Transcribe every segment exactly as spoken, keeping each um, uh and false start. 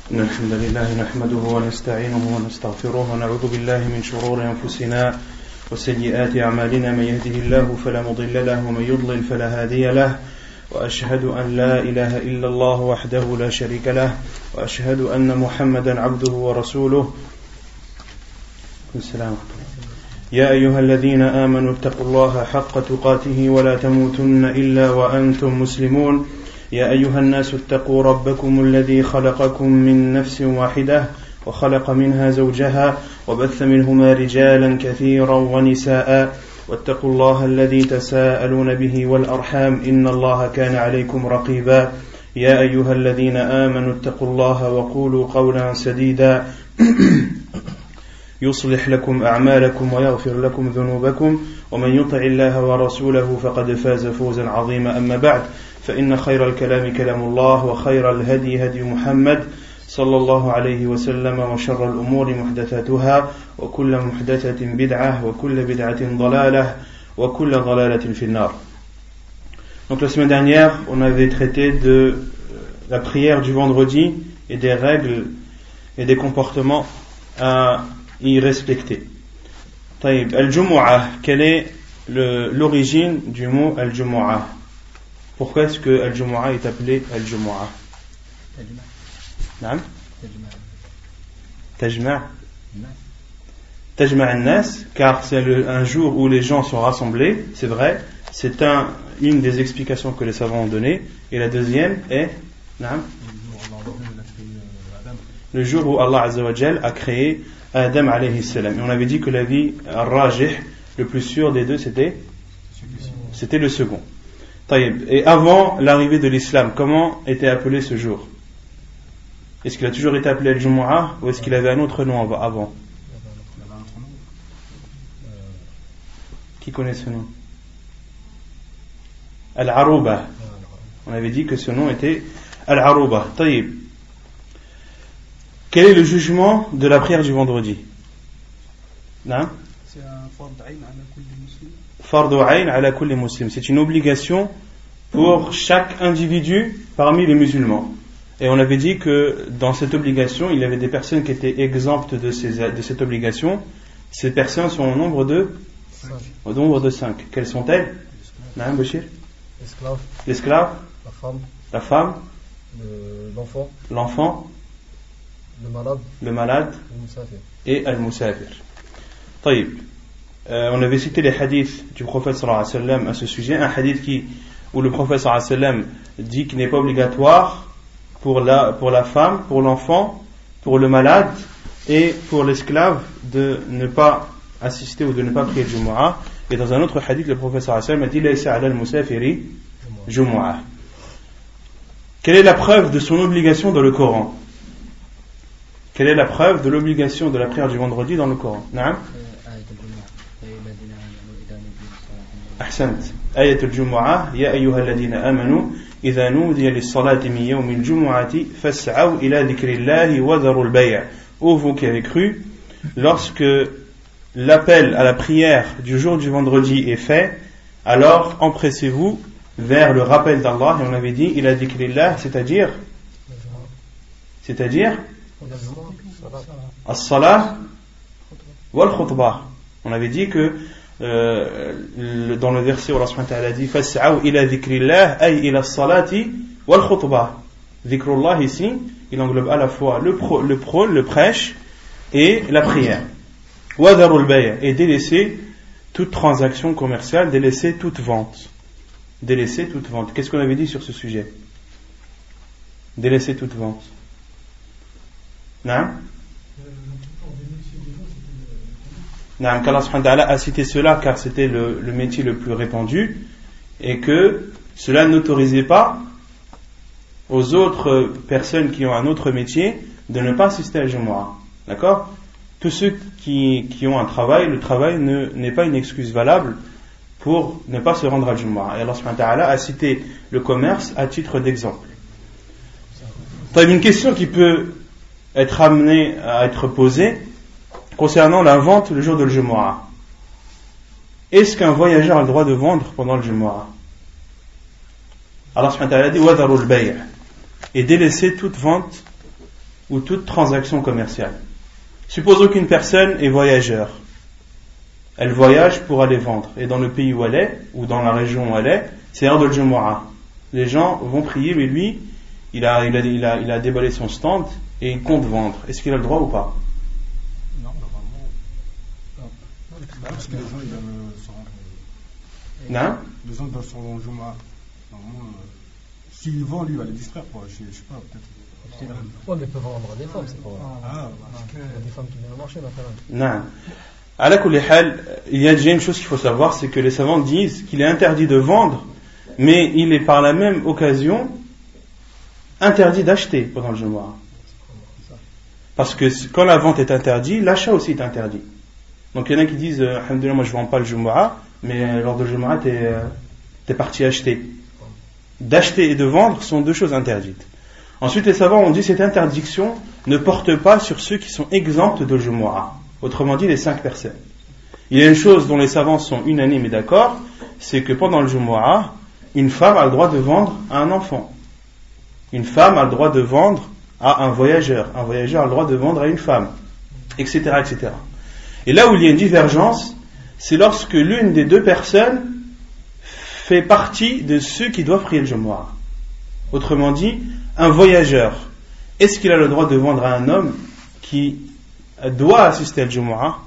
إن الحمد لله نحمده ونستعينه ونستغفره ونعوذ بالله من شرور أنفسنا وسيئات أعمالنا من يهده الله فلا مضل له ومن يضلل فلا هادي له وأشهد أن لا إله إلا الله وحده لا شريك له وأشهد أن محمدا عبده ورسوله. السلام يا أيها الذين آمنوا اتقوا الله حق تقاته ولا تموتن إلا وأنتم مسلمون. يا أيها الناس اتقوا ربكم الذي خلقكم من نفس واحدة وخلق منها زوجها وبث منهما رجالا كثيرا ونساء واتقوا الله الذي تساءلون به والأرحام إن الله كان عليكم رقيبا. يا أيها الذين آمنوا اتقوا الله وقولوا قولا سديدا يصلح لكم أعمالكم ويغفر لكم ذنوبكم ومن يطع الله ورسوله فقد فاز فوزا عظيما. أما بعد فإن خير الكلام كلام الله وخير الهدي هدي محمد صلى الله عليه وسلم وشر الأمور محدثاتها وكل محدثة بدعة وكل بدعة ضلالة وكل ضلالة في النار. Donc la semaine dernière, on avait traité de la prière du vendredi et des règles et des comportements à y respecter. Taïb, al-Jumu'ah, quelle est le, l'origine du mot al-Jumu'ah? Pourquoi est-ce que al-Jumu'ah est appelé al-Jumu'ah? Naam? Tajma' Tajma' an-nas, car c'est le, un jour où les gens sont rassemblés, c'est vrai, c'est un, une des explications que les savants ont données. Et la deuxième est Naam? Le jour où Allah Azza wa Jal a créé Adam alayhi salam. Et on avait dit que la vie al-Rajih, le plus sûr des deux, c'était c'était le second. Taïb. Et avant l'arrivée de l'islam, comment était appelé ce jour? Est-ce qu'il a toujours été appelé al-Jumu'ah ou est-ce qu'il avait un autre nom avant? Qui connaît ce nom? Al-Aruba. On avait dit que ce nom était Al-Aruba. Taïb. Quel est le jugement de la prière du vendredi? Non? C'est un fard ayn ala kulli muslim. Fardu ayn ala kulli muslim. C'est une obligation pour chaque individu parmi les musulmans. Et on avait dit que dans cette obligation, il y avait des personnes qui étaient exemptes de, ces, de cette obligation. Ces personnes sont au nombre de Cinq. au nombre de cinq. Quelles sont-elles? Non, Bachir? L'esclave, L'esclave, la femme, la femme, le- l'enfant, l'enfant, le malade, le malade le musafir. et al-musafir. Taïb. Euh, on avait cité les hadiths du prophète sallallahu alayhi wa sallam à ce sujet. Un hadith qui, où le prophète sallallahu alayhi wa sallam dit qu'il n'est pas obligatoire pour la, pour la femme, pour l'enfant, pour le malade et pour l'esclave de ne pas assister ou de ne pas prier le Jumu'ah. Et dans un autre hadith, le prophète sallallahu alayhi wa sallam a dit Laysa ala al-musafiri Jumu'ah. Quelle est la preuve de son obligation dans le Coran? Quelle est la preuve de l'obligation de la prière du vendredi dans le Coran? Naam? أحسنت. آية الجمعة يا أيها الذين آمنوا إذا نودي للصلاة من يوم الجمعة فاسعوا إلى ذكر الله وذروا البيع. Ô vous qui avez cru, lorsque l'appel à la prière du jour du vendredi est fait, alors empressez-vous vers le rappel d'Allah. Et on avait dit إلى ذكر الله, c'est-à-dire c'est-à-dire as-salah wal-khutbah. On avait dit que euh, le, dans le verset où Allah subhanahu wa ta'ala dit fas'aw ila dhikrillah ay ila as-salati wal-khutbah. Dhikrullah ici, il englobe à la fois le pro, le prône, le prêche et la prière. Wa dharul bay', et délaisser toute transaction commerciale, délaisser toute vente. Délaisser toute vente. Qu'est-ce qu'on avait dit sur ce sujet? Délaisser toute vente. Non? Non, qu'Allah subhanahu wa ta'ala a cité cela car c'était le, le métier le plus répandu et que cela n'autorisait pas aux autres personnes qui ont un autre métier de ne pas assister à la Jumu'ah. D'accord? Tous ceux qui, qui ont un travail, le travail ne, n'est pas une excuse valable pour ne pas se rendre à la Jumu'ah. Et Allah subhanahu wa ta'ala a cité le commerce à titre d'exemple. Tu as une question qui peut être amenée à être posée concernant la vente le jour de Jumu'ah. Est-ce qu'un voyageur a le droit de vendre pendant le Jumu'ah? Allah subhanahu wa ta'ala dit وَذَرُوا الْبَيْعَ, et délaisser toute vente ou toute transaction commerciale. Supposons qu'une personne est voyageur. Elle voyage pour aller vendre. Et dans le pays où elle est, ou dans la région où elle est, c'est l'heure de l'Jumu'ah. Les gens vont prier, mais lui, il a, il, a, il, a, il a déballé son stand et il compte vendre. Est-ce qu'il a le droit ou pas? Non, normalement. Non, parce que les gens, ils doivent se rendre. Non? Les gens doivent se rendre au Jumu'ah. Normalement, euh, s'il vend, lui, il va les distraire, quoi. Je, je sais pas, peut-être. Ouais, mais ils peuvent vendre à des femmes, c'est pas vrai. Ah, parce que. Il y a des femmes qui viennent au marché, maintenant. Non. Ala kulli hal, il y a déjà une chose qu'il faut savoir, c'est que les savants disent qu'il est interdit de vendre, mais il est par la même occasion interdit d'acheter pendant le Jumu'ah. Parce que quand la vente est interdite, l'achat aussi est interdit. Donc il y en a qui disent, euh, alhamdoulilah, moi je ne vends pas le Jumu'ah, mais lors de le Jumu'ah, tu es euh, parti acheter. D'acheter et de vendre sont deux choses interdites. Ensuite, les savants ont dit cette interdiction ne porte pas sur ceux qui sont exempts de Jumu'ah. Autrement dit, les cinq personnes. Il y a une chose dont les savants sont unanimes et d'accord, c'est que pendant le Jumu'ah, une femme a le droit de vendre à un enfant. Une femme a le droit de vendre à un voyageur. Un voyageur a le droit de vendre à une femme, et cetera, et cetera. Et là où il y a une divergence, c'est lorsque l'une des deux personnes fait partie de ceux qui doivent prier le Jumu'ah. Autrement dit, un voyageur, est-ce qu'il a le droit de vendre à un homme qui doit assister al Jumu'ah?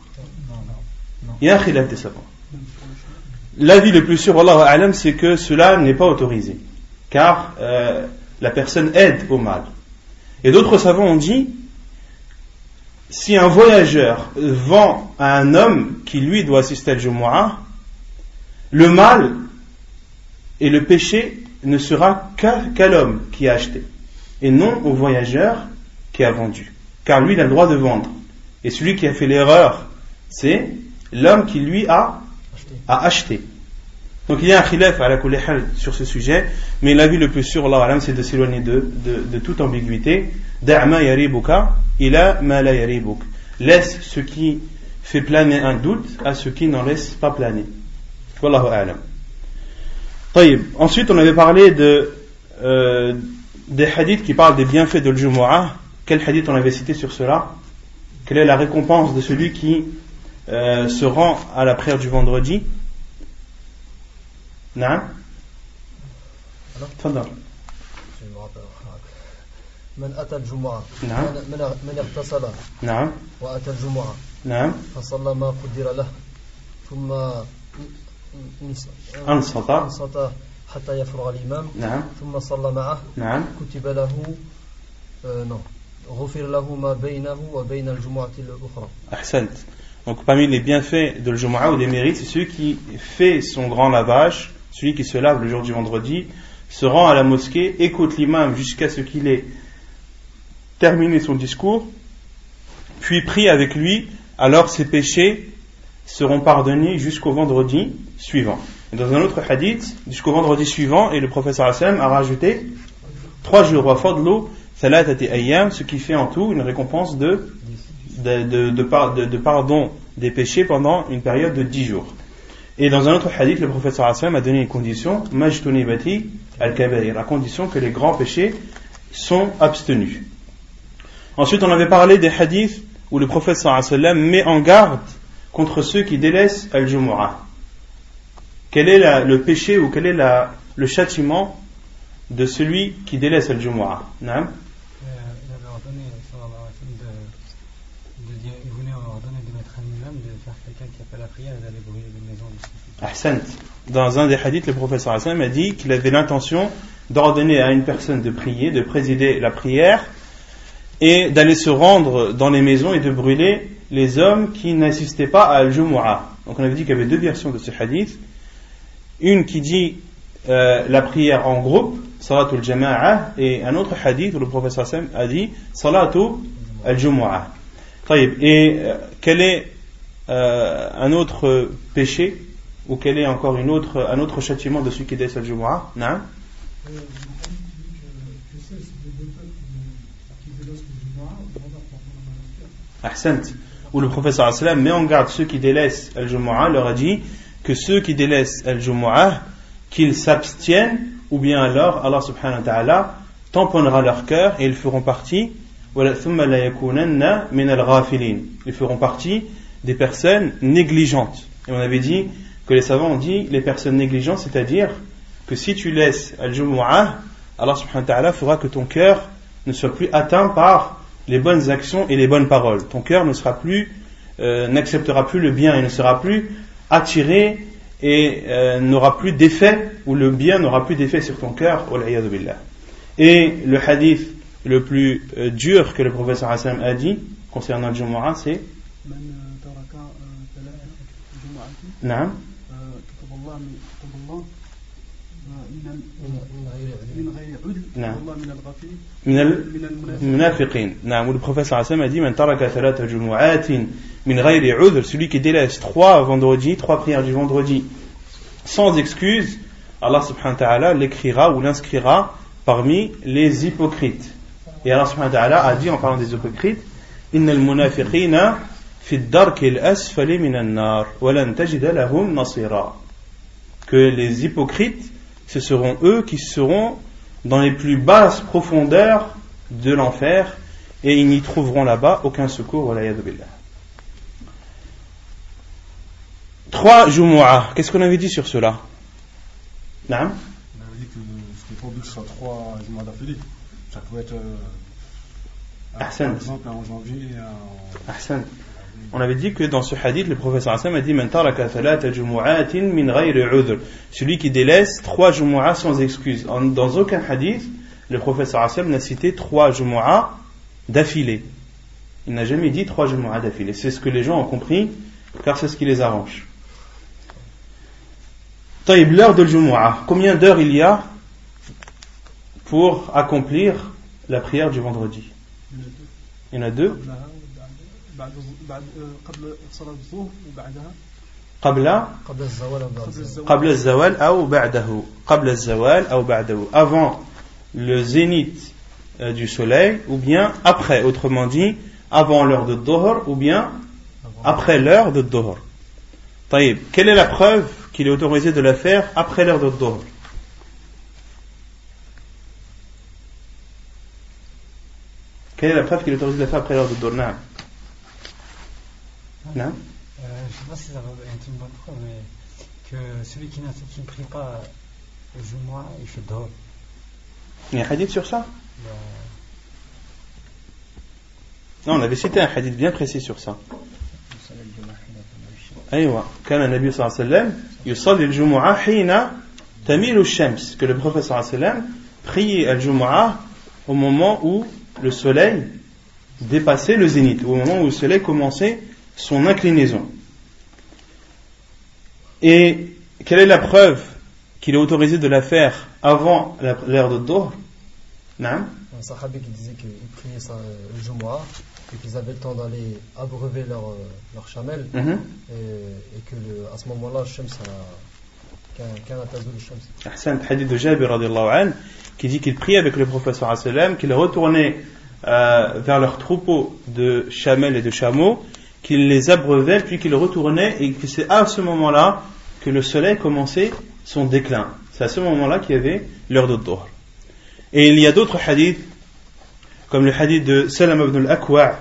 Il y a un khilaf des savants. L'avis le plus sûr, Wallahu a'lam, c'est que cela n'est pas autorisé, car euh, la personne aide au mal. Et d'autres savants ont dit, si un voyageur vend à un homme qui lui doit assister al Jumu'ah, le mal et le péché ne sera qu'à, qu'à l'homme qui a acheté, et non au voyageur qui a vendu, car lui il a le droit de vendre. Et celui qui a fait l'erreur, c'est l'homme qui lui a, a acheté. Donc il y a un khilaf à la kulli hal sur ce sujet, mais l'avis le plus sûr, Allah alam, c'est de s'éloigner de, de, de toute ambiguïté. Da'ma yaribuka ila ma la yaribuk. Laisse ce qui fait planer un doute à ce qui n'en laisse pas planer. Wallahu a'lam. Taïb. Ensuite, on avait parlé de, euh, des hadiths qui parlent des bienfaits de l'Jumu'ah. Quel hadith on avait cité sur cela? Quelle est la récompense de celui qui euh, se rend à la prière du vendredi? Naam? Tfadal. Je me rappelle. من أتى الجمعة نعم من من اغتسل نعم وأتى الجمعة نعم فصلى ما قدر له ثم أنصت أنصت حتى يفرغ الإمام نعم ثم صلى معه نعم كتب له euh, non غفر له ما بينه وبين الجمعة الأخرى. أحسنت. Donc parmi les bienfaits de l'Jumu'ah ou des mérites, c'est celui qui fait son grand lavage, celui qui se lave le jour du vendredi, se rend à la mosquée, écoute l'imam jusqu'à ce qu'il ait terminé son discours, puis prie avec lui, alors ses péchés seront pardonnés jusqu'au vendredi suivant. Et dans un autre hadith, jusqu'au vendredi suivant, et le prophète sallallahu alayhi wa sallam a rajouté trois jours, wa fadlu thalatati ayyam, ce qui fait en tout une récompense de De, de, de, de, de pardon des péchés pendant une période de dix jours. Et dans un autre hadith, le prophète sallallahu alayhi wa sallam a donné une condition, majtunibati al-kabair, à condition que les grands péchés sont abstenus. Ensuite, on avait parlé des hadiths où le prophète sallallahu alayhi wa sallam met en garde contre ceux qui délaissent al-jumu'ah. Quel est la, le péché ou quel est la, le châtiment de celui qui délaisse al-jumu'ah? Naam? Ahsant. Dans un des hadiths, le prophète sallallahu alayhi wa sallam a dit qu'il avait l'intention d'ordonner à une personne de prier, de présider la prière et d'aller se rendre dans les maisons et de brûler les hommes qui n'assistaient pas à al-jumu'ah. Donc on avait dit qu'il y avait deux versions de ce hadith. Une qui dit euh, la prière en groupe, salatul jama'a, et un autre hadith où le prophète sallallahu alayhi wa sallam a dit salatu al-jumu'ah. Et euh, quel est euh, un autre péché ou quel est encore une autre, un autre châtiment de celui qui délaisse al-jumu'ah? Non? Ahsant. Où le prophète sallallahu alayhi wa sallam met en garde ceux qui délaissent al-jumu'ah, leur a dit que ceux qui délaissent al-jumu'ah, qu'ils s'abstiennent, ou bien alors Allah subhanahu wa ta'ala tamponnera leur cœur et ils feront partie ثُمَّ لَا يَكُونَنَّ مِنَ الْغَافِلِينَ. Ils feront partie des personnes négligentes. Et on avait dit que les savants ont dit les personnes négligentes, c'est-à-dire que si tu laisses al-Jumu'ah, Allah subhanahu wa ta'ala fera que ton cœur ne soit plus atteint par les bonnes actions et les bonnes paroles. Ton cœur ne sera plus, euh, n'acceptera plus le bien et ne sera plus attiré et euh, n'aura plus d'effet, ou le bien n'aura plus d'effet sur ton cœur. Et le hadith le plus euh, dur que le professeur Hassan a dit concernant le Jumu'ah, c'est Naam. من المنافقين. نعم. Le professeur Hassan a dit من ترك ثلاث جمعات من غير عذر, celui qui délaisse trois vendredis, trois prières du vendredi sans excuse, Allah subhanahu wa ta'ala l'écrira ou l'inscrira parmi les hypocrites. Et Allah subhanahu wa ta'ala a dit en parlant des hypocrites, innal munafiqina fi ad-darki al-asfali min an-nar wa lan tajida lahum nasira, que les hypocrites, ce seront eux qui seront dans les plus basses profondeurs de l'enfer et ils n'y trouveront là-bas aucun secours. Wala'iyadu billah. Trois Jumu'ah. Qu'est-ce qu'on avait dit sur cela? Naam? On avait dit que c'était pas obligé que ce soit trois Jumu'ah d'affilée. Ça pouvait être euh, par exemple un en janvier et un en... Ahsan. On avait dit que dans ce hadith, le professeur Hassan a dit Man taraka thalatha jumu'atin min ghayri udhr, celui qui délaisse trois jumu'ah sans excuse. Dans aucun hadith, le professeur Hassan n'a cité trois jumu'ah d'affilée. Il n'a jamais dit trois jumu'ah d'affilée. C'est ce que les gens ont compris, car c'est ce qui les arrange. Taïb, l'heure de jumu'ah. Combien d'heures il y a pour accomplir la prière du vendredi? Il y en a deux. بعد بعد قبل صلاة الظهر وبعدها قبل قبل الزوال قبل الزوال أو بعده قبل الزوال أو بعده, avant le zénith euh, du soleil ou bien après, autrement dit avant l'heure de Dhuhr ou bien après l'heure de Dhuhr. طيب, quelle est la preuve qu'il est autorisé de la faire après l'heure de Dhuhr? Quelle est la preuve qu'il est autorisé de la faire après l'heure de Dhuhr? Non. Non. Euh, je ne sais pas si ça va être une bonne preuve, mais que celui qui, qui ne prie pas le Jumu'ah, il fait Dhuhr. Il y a un hadith sur ça? Ben... Non, on avait cité un hadith bien précis sur ça. أيوة كان النبي صلى الله عليه وسلم يصلي الجمعة حين تميل الشمس, que le prophète صلى الله عليه وسلم priait al-Jumu'ah au moment où le soleil dépassait le zénith, au moment où le soleil commençait son inclinaison. Et quelle est la preuve qu'il est autorisé de la faire avant l'heure de Dhuhr? Non? Un sahabi qui disait qu'ils priaient ça, le Jumu'ah, et qu'ils avaient le temps d'aller abreuver leur, leur chamelle, mm-hmm. et, et que le, à ce moment-là, le Shams a qu'un atazou le Shams. Ahsan, le hadith de Jabir radiallahu anhu, qui dit qu'il priait avec le prophète sallallahu alayhi wa sallam, qu'il retournait euh, vers leur troupeau de chamelles et de chameaux, qu'il les abreuvait, puis qu'il retournait, et que c'est à ce moment-là que le soleil commençait son déclin. C'est à ce moment-là qu'il y avait l'heure de Dhuhr. Et il y a d'autres hadiths, comme le hadith de Salam ibn al-Akwa',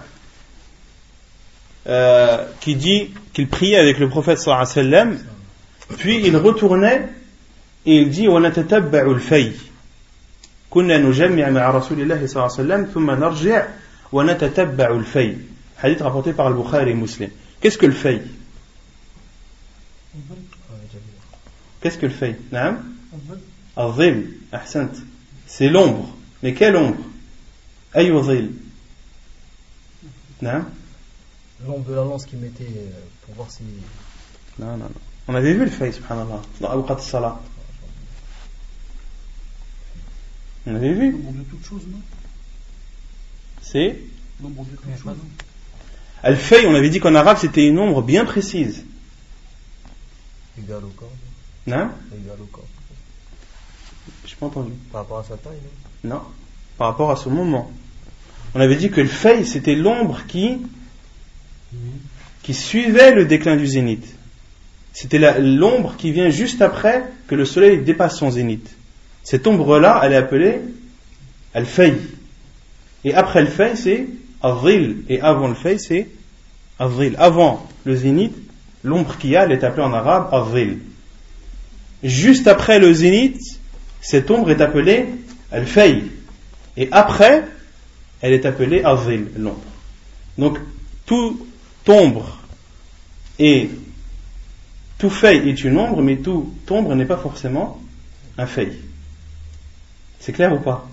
euh, qui dit qu'il priait avec le prophète sallallahu alayhi wa sallam, puis il retournait et il dit وَنَتَتَبَّعُ الْفَيْءِ كُنَّا نُجَمِّعَ مَعَ رَسُولِ اللَّهِ صلى الله عليه وسلم ثُمَّ نَرْجِعُ وَنَتَتَبَّعُ الْفَيْءِ. Hadith rapporté par Al-Bukhari et Muslim. Qu'est-ce que le fay? Qu'est-ce que le fay? Naam? Al-Dhil. Ahsant. C'est l'ombre. Mais quelle ombre? Ayu dhil. Naam? L'ombre de la lance qu'il mettait pour voir si... Non, non, non. On avait vu le fay, subhanallah, dans Awqat al-Salah. On avait vu. L'ombre de toute chose, non? C'est l'ombre de toute chose. Al-Fay, on avait dit qu'en arabe c'était une ombre bien précise. Égal au corps. Non? Égal au corps. Je n'ai pas entendu. Par rapport à sa taille, non? Non, par rapport à ce moment. On avait dit que le Fay c'était l'ombre qui, qui suivait le déclin du zénith. C'était la, l'ombre qui vient juste après que le soleil dépasse son zénith. Cette ombre-là, elle est appelée Al-Fay. Et après le fay, c'est al-dhil. Et avant le fay, c'est al-dhil. Avant le zénith, l'ombre qu'il y a, elle est appelée en arabe al-dhil. Juste après le zénith, cette ombre est appelée al-fay. Et après, elle est appelée al-dhil, l'ombre. Donc, toute ombre et tout fay est une ombre, mais toute ombre n'est pas forcément un fay. C'est clair ou pas?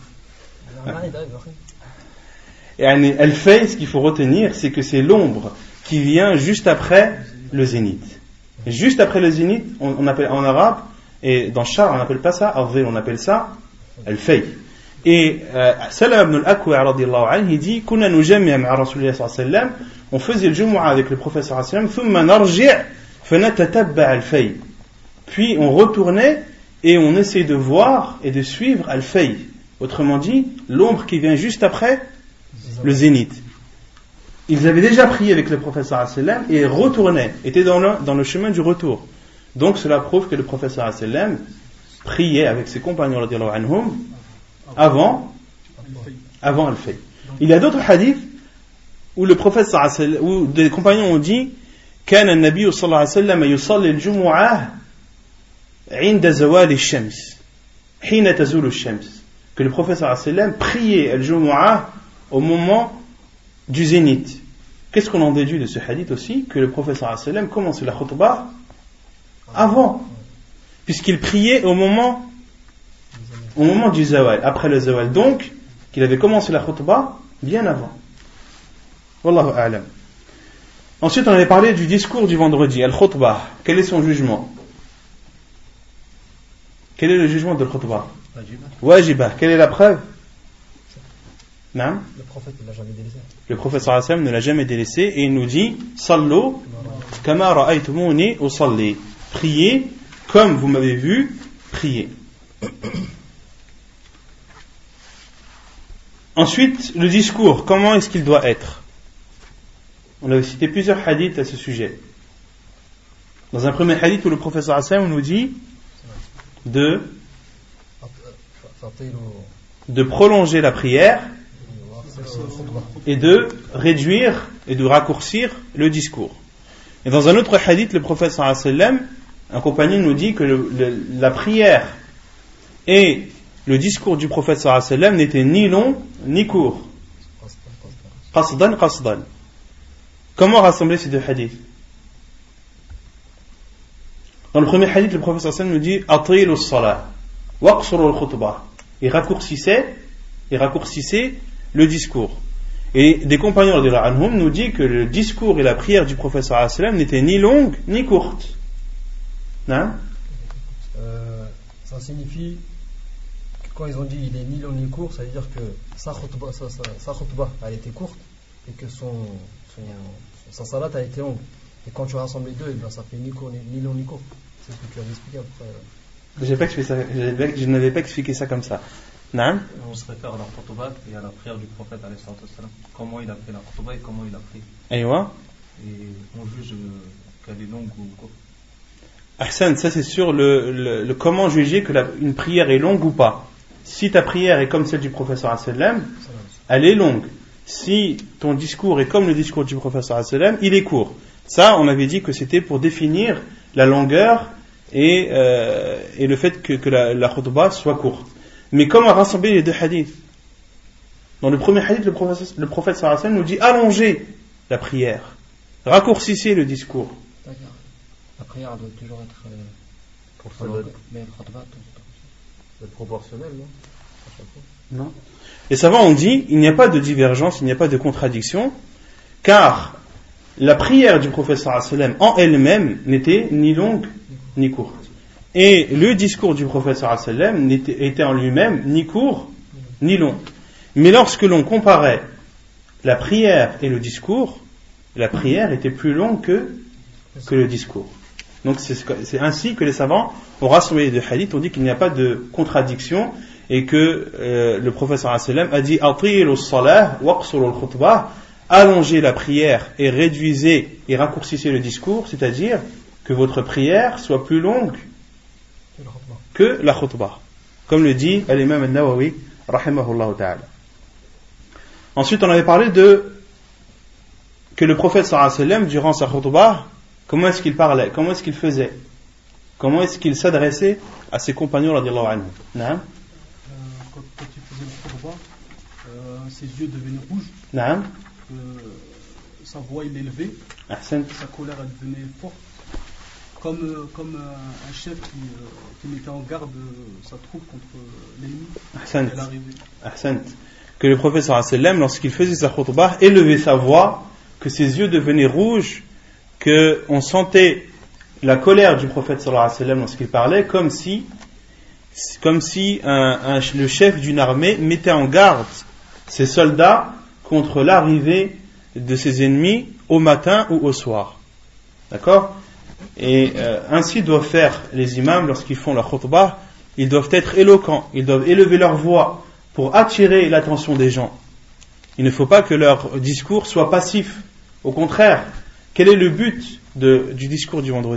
Et al-fay, ce qu'il faut retenir, c'est que c'est l'ombre qui vient juste après le zénith. Et juste après le zénith, on, on appelle en arabe, et dans Char, on n'appelle pas ça al-dhil, on appelle ça al-fay. Et euh, Salam ibn al-Akwa radiyallahu anhu, il dit Kuna nujammi'a ma'a Rasulillah sallallahu alayhi wa sallam, on faisait le Jumu'ah avec le prophète sallallahu alayhi wa sallam, thumma narji' fa natatabba' al-fay. Puis on retournait et on essayait de voir et de suivre al-fay. Autrement dit, l'ombre qui vient juste après le zénith. Ils avaient déjà prié avec le prophète sallallahu alayhi wa sallam et retournaient, étaient dans le, dans le chemin du retour. Donc cela prouve que le prophète sallallahu alayhi wa sallam priait avec ses compagnons radiyallahu anhum avant avant al-fay. Il y a d'autres hadiths où le prophète sallallahu alayhi wa sallam, où des compagnons ont dit كان النبي صلى الله عليه وسلم يصلي الجمعة عند زوال الشمس حين تزول الشمس, que le prophète sallallahu alayhi wa sallam priait al-Jumu'ah au moment du zénith. Qu'est-ce qu'on en déduit de ce hadith aussi? Que le prophète sallallahu alayhi wa sallam commençait la khutbah avant, puisqu'il priait au moment au moment du zawal, après le zawal, donc qu'il avait commencé la khutbah bien avant. Wallahu a'lam. Ensuite, on avait parlé du discours du vendredi, al-khutbah. Quel est son jugement? Quel est le jugement de al-khutbah? Wajibah. Quelle est la preuve? Non? Le prophète ne l'a jamais délaissé. Le prophète sallallahu alayhi wa sallam ne l'a jamais délaissé et il nous dit Sallu kama ra'aytumuni usalli. Priez comme vous m'avez vu prier. Ensuite, le discours, comment est-ce qu'il doit être? On avait cité plusieurs hadiths à ce sujet. Dans un premier hadith où le prophète sallallahu alayhi wa sallam nous dit de de prolonger la prière et de réduire et de raccourcir le discours. Et dans un autre hadith, le prophète sallallahu alayhi wa sallam, un compagnon nous dit que le, le, la prière et le discours du prophète sallallahu alayhi wa sallam n'étaient ni long ni court. Qasdan qasdan. Comment rassembler ces deux hadiths? Dans le premier hadith, le prophète sallallahu alayhi wa sallam nous dit Atilu as-salah waqsuru al-khutbah. Il raccourcissait, il raccourcissait le discours. Et des compagnons de l'Anhum nous dit que le discours et la prière du prophète sallallahu alayhi wa sallam n'étaient ni longues ni courtes. Non? Euh, ça signifie que quand ils ont dit il est ni long ni court, ça veut dire que sa khutbah, sa, sa, sa khutbah elle était courte et que son, son, sa salat a été longue. Et quand tu rassembles les deux, ben, ça fait ni, court, ni, ni long ni court. C'est ce que tu avais expliqué après. J'ai pas expliqué ça, je n'avais pas expliqué ça comme ça. Non? On se réfère à la khutbah et à la prière du prophète alayhi salam. Comment il a fait la khutbah et comment il a prié. Aïwa. Et on juge qu'elle est longue ou courte. Ahsan, ça c'est sur le, le, le comment juger que la, une prière est longue ou pas. Si ta prière est comme celle du prophète sallallahu alayhi wa sallam, elle est longue. Si ton discours est comme le discours du prophète sallallahu alayhi wa sallam, il est court. Ça, on avait dit que c'était pour définir la longueur et, euh, et le fait que, que la, la khutbah soit courte. Mais comment rassembler les deux hadiths? Dans le premier hadith, le prophète, le prophète sallallahu alayhi wa sallam nous dit allongez la prière, raccourcissez le discours. D'accord. La prière doit toujours être euh, pour ça doit mais le khutbah être proportionnel, non? Non. Les savants ont dit il n'y a pas de divergence, il n'y a pas de contradiction, car la prière du prophète sallallahu alayhi wa sallam en elle-même n'était ni longue ni courte. Et le discours du prophète sallallahu alayhi wa sallam n'était, était en lui-même ni court ni long. Mais lorsque l'on comparait la prière et le discours, la prière était plus longue que, que le discours. Donc c'est, c'est ainsi que les savants ont rassemblé les deux hadiths, ont dit qu'il n'y a pas de contradiction et que euh, le prophète sallallahu alayhi wa sallam a dit Atilu as-salah waqsuru al-khutbah, allongez la prière et réduisez et raccourcissez le discours, c'est-à-dire que votre prière soit plus longue que la khutbah, comme le dit l'imam al-Nawawi rahimahullah ta'ala. Ensuite, on avait parlé de que le prophète sallallahu alayhi wa sallam, durant sa khutbah, comment est-ce qu'il parlait, comment est-ce qu'il faisait, comment est-ce qu'il s'adressait à ses compagnons radiyallahu anhum. Naam. Euh, quand, quand il faisait le khutbah, euh, ses yeux devenaient rouges. Naam. Euh, sa voix il élevait. Ahsan. Sa colère elle devenait forte. Comme, euh, comme euh, un chef qui, euh, qui mettait en garde euh, sa troupe contre euh, l'ennemi. Ahsan. Elle arrivait. Ahsan. Que le prophète sallallahu alayhi wa sallam, lorsqu'il faisait sa khutbah, élevait sa voix, que ses yeux devenaient rouges, qu'on sentait la colère du prophète sallallahu alayhi wa sallam lorsqu'il parlait, comme si, comme si un, un, le chef d'une armée mettait en garde ses soldats contre l'arrivée de ses ennemis au matin ou au soir. D'accord ? Et euh, ainsi doivent faire les imams lorsqu'ils font leur khutbah. Ils doivent être éloquents, ils doivent élever leur voix pour attirer l'attention des gens. Il ne faut pas que leur discours soit passif. Au contraire, quel est le but de, du discours du vendredi ?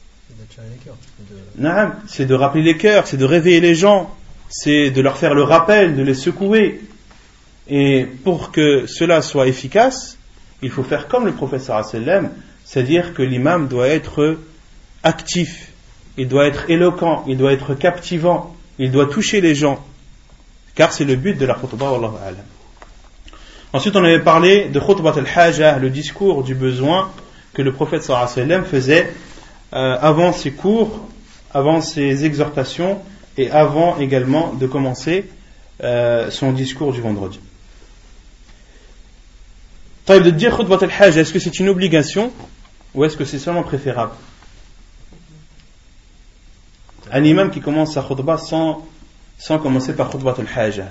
De... C'est de rappeler les cœurs, c'est de réveiller les gens, c'est de leur faire le rappel, de les secouer. Et pour que cela soit efficace, il faut faire comme le prophète sallallahu alayhi wa sallam, c'est-à-dire que l'imam doit être actif, il doit être éloquent, il doit être captivant, il doit toucher les gens, car c'est le but de la khutbah, wallahu a'lam. Ensuite, on avait parlé de khutbat al-haja, le discours du besoin que le prophète sallallahu alayhi wa sallam faisait euh, avant ses cours, avant ses exhortations et avant également de commencer euh, son discours du vendredi. Taïb, de dire khutbat al-haja, est-ce que c'est une obligation ou est-ce que c'est seulement préférable? Un imam qui commence sa khutbah sans, sans commencer par khutbat al-haja.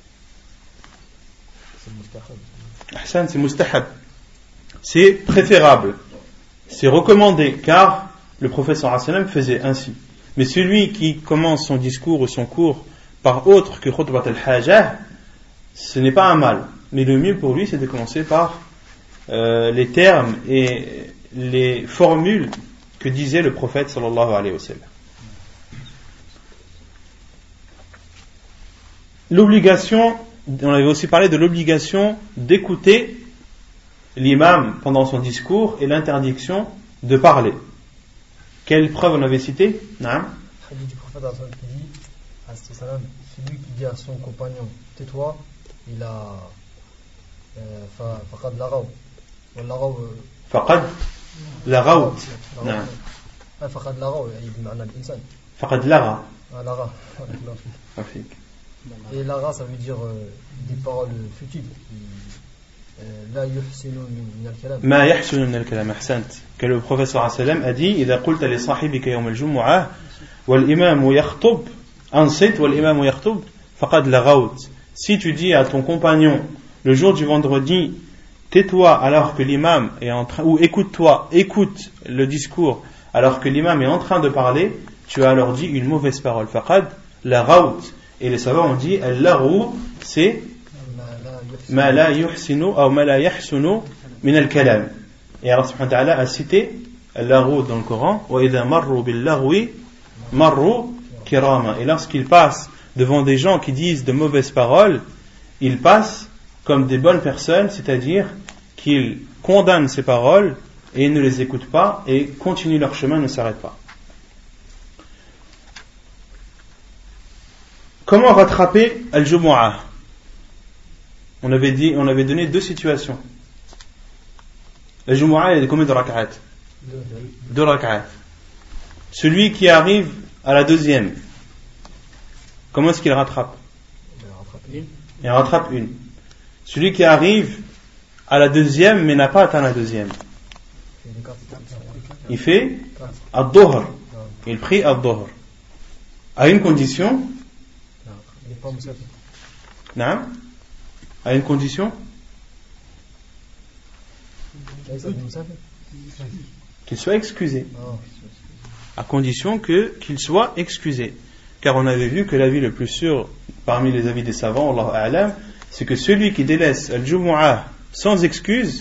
Ahsan, c'est mustahab. C'est préférable. C'est recommandé, car le prophète sallallahu alayhi wa sallam faisait ainsi. Mais celui qui commence son discours ou son cours par autre que khutbat al-haja, ce n'est pas un mal. Mais le mieux pour lui, c'est de commencer par euh, les termes et les formules que disait le prophète sallallahu alayhi wa sallam. L'obligation, on avait aussi parlé de l'obligation d'écouter l'imam pendant son discours et l'interdiction de parler. Quelle preuve on avait cité? Naam. Le hadith du prophète qui dit, celui qui dit à son compagnon, tais-toi, il a faqad laghaw. فقد لغوت. نعم. فقد لغوا يعني بمعنى الإنسان. فقد لغى. لغى. Et lara, ça veut dire euh, des paroles futiles. لا يحسن من الكلام. ما يحسن من الكلام. أحسنت. Que le prophète صلى الله عليه وسلم a dit إذا قلت لصاحبك يوم الجمعة والإمام يخطب أنصت والإمام يخطب فقد لغوت. Si tu dis à ton compagnon le jour du vendredi, tais-toi alors que l'imam est en train, ou écoute-toi, écoute le discours alors que l'imam est en train de parler, tu as alors dit une mauvaise parole. Faqad laghaut. Et les savants ont dit al-laghu, c'est ma la yuhsinu ou ma la yahsunu min al-kalam. Et Allah subhanahu wa ta'ala a cité al-laghu dans le Coran, wa idha marru bil-laghwi marru kirama. Et lorsqu'ils passent devant des gens qui disent de mauvaises paroles, ils passent comme des bonnes personnes, c'est-à-dire qu'ils condamnent ces paroles et ne les écoutent pas et continuent leur chemin, ne s'arrêtent pas. Comment rattraper al-Jumu'ah? On avait dit, on avait donné deux situations. Al-Jumu'ah, il y a combien de rak'at? Deux rak'at. Celui qui arrive à la deuxième, comment est-ce qu'il rattrape? Il rattrape une. Celui qui arrive à la deuxième mais n'a pas atteint la deuxième, il fait ad-dhuhr. Il prie ad-dhuhr à une condition. Non. À une condition qu'il soit excusé. À condition que qu'il soit excusé. Car on avait vu que l'avis le plus sûr parmi les avis des savants, Allahu a'lam, c'est que celui qui délaisse al-Jumu'ah sans excuse,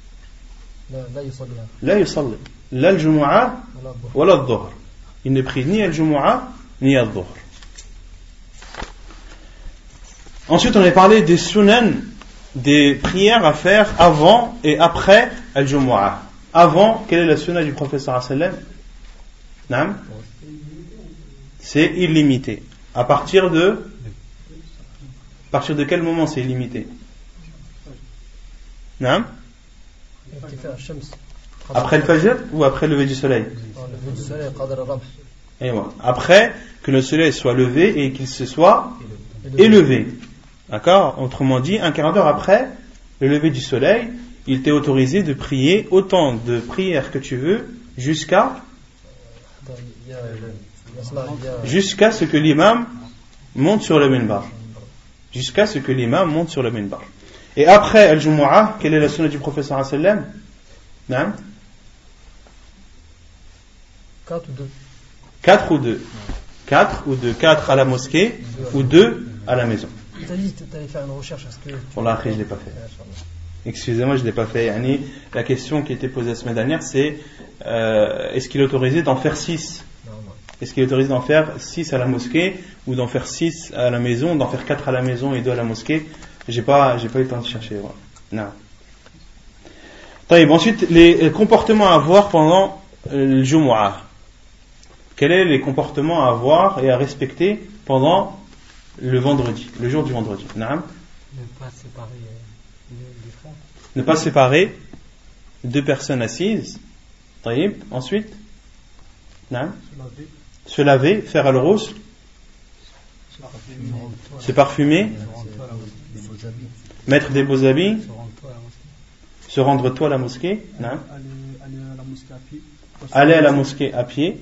la yusalli, la al-Jumu'ah wa la al-Dhuhr. Il ne prie ni al-Jumu'ah ni al-Dhuhr. Ensuite, on a parlé des sunan des prières à faire avant et après Al-Jumu'ah. Avant, quelle est la sunna du prophète sallallahu alayhi wa sallam? Naam? C'est illimité. À partir de à partir de quel moment c'est illimité? Naam? Après le fajr ou après le lever du soleil? Après que le soleil soit levé et qu'il se soit élevé. D'accord? Autrement dit, un quart d'heure après le lever du soleil, il t'est autorisé de prier autant de prières que tu veux jusqu'à jusqu'à ce que l'imam monte sur le minbar. Jusqu'à ce que l'imam monte sur le minbar. Et après Al-Jumu'ah, quelle est la sunna du prophète sallallahu alayhi wa sallam? Non? quatre ou deux. quatre ou deux. quatre ou deux. quatre à la mosquée ou deux à la maison. Tu as dit que tu allais faire une recherche. Est-ce que Pour là, après, je ne l'ai pas fait. Excusez-moi, je ne l'ai pas fait. Yani, la question qui a été posée la semaine dernière, c'est euh, est-ce qu'il est autorisé d'en faire six? Est-ce qu'il est autorisé d'en faire six à la mosquée ou d'en faire six à la maison, d'en faire quatre à la maison et deux à la mosquée? J'ai pas, j'ai pas eu le temps de chercher. Voilà. Non. Taïb, ensuite, les comportements à avoir pendant le Jumu'ah. Quels sont les comportements à avoir et à respecter pendant le vendredi, le jour du vendredi? Naam. Ne pas séparer les frères. Ne pas séparer deux personnes assises. Taïb. Ensuite, Naam. Se laver, faire al-ghusl, se parfumer, mettre des beaux habits, se rendre tôt à la mosquée, non? Aller à la mosquée à pied,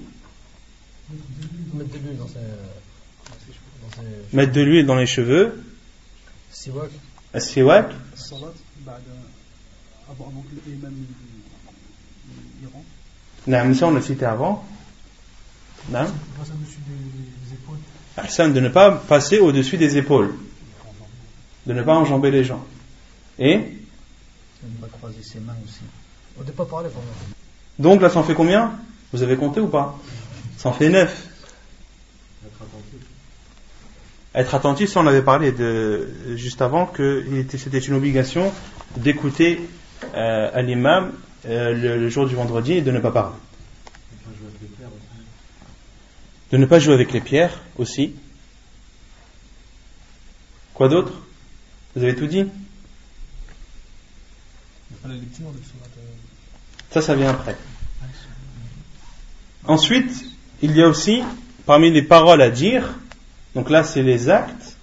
mettre de l'huile dans les cheveux, siwak, non, ça on l'a cité avant. Non? Ahsan, de ne pas passer au-dessus des épaules, de ne pas enjamber les gens, et de ne pas croiser ses mains aussi. On ne peut pas parler pendant. Donc là, ça en fait combien? Vous avez compté ou pas? Ça en fait neuf. Être attentif. Être attentif, ça on avait parlé de, juste avant, que c'était une obligation d'écouter euh, à l'imam euh, le, le jour du vendredi et de ne pas parler. De ne pas jouer avec les pierres aussi. Quoi d'autre? Vous avez tout dit? Ça, ça vient après. Ensuite, il y a aussi, parmi les paroles à dire, donc là c'est les actes,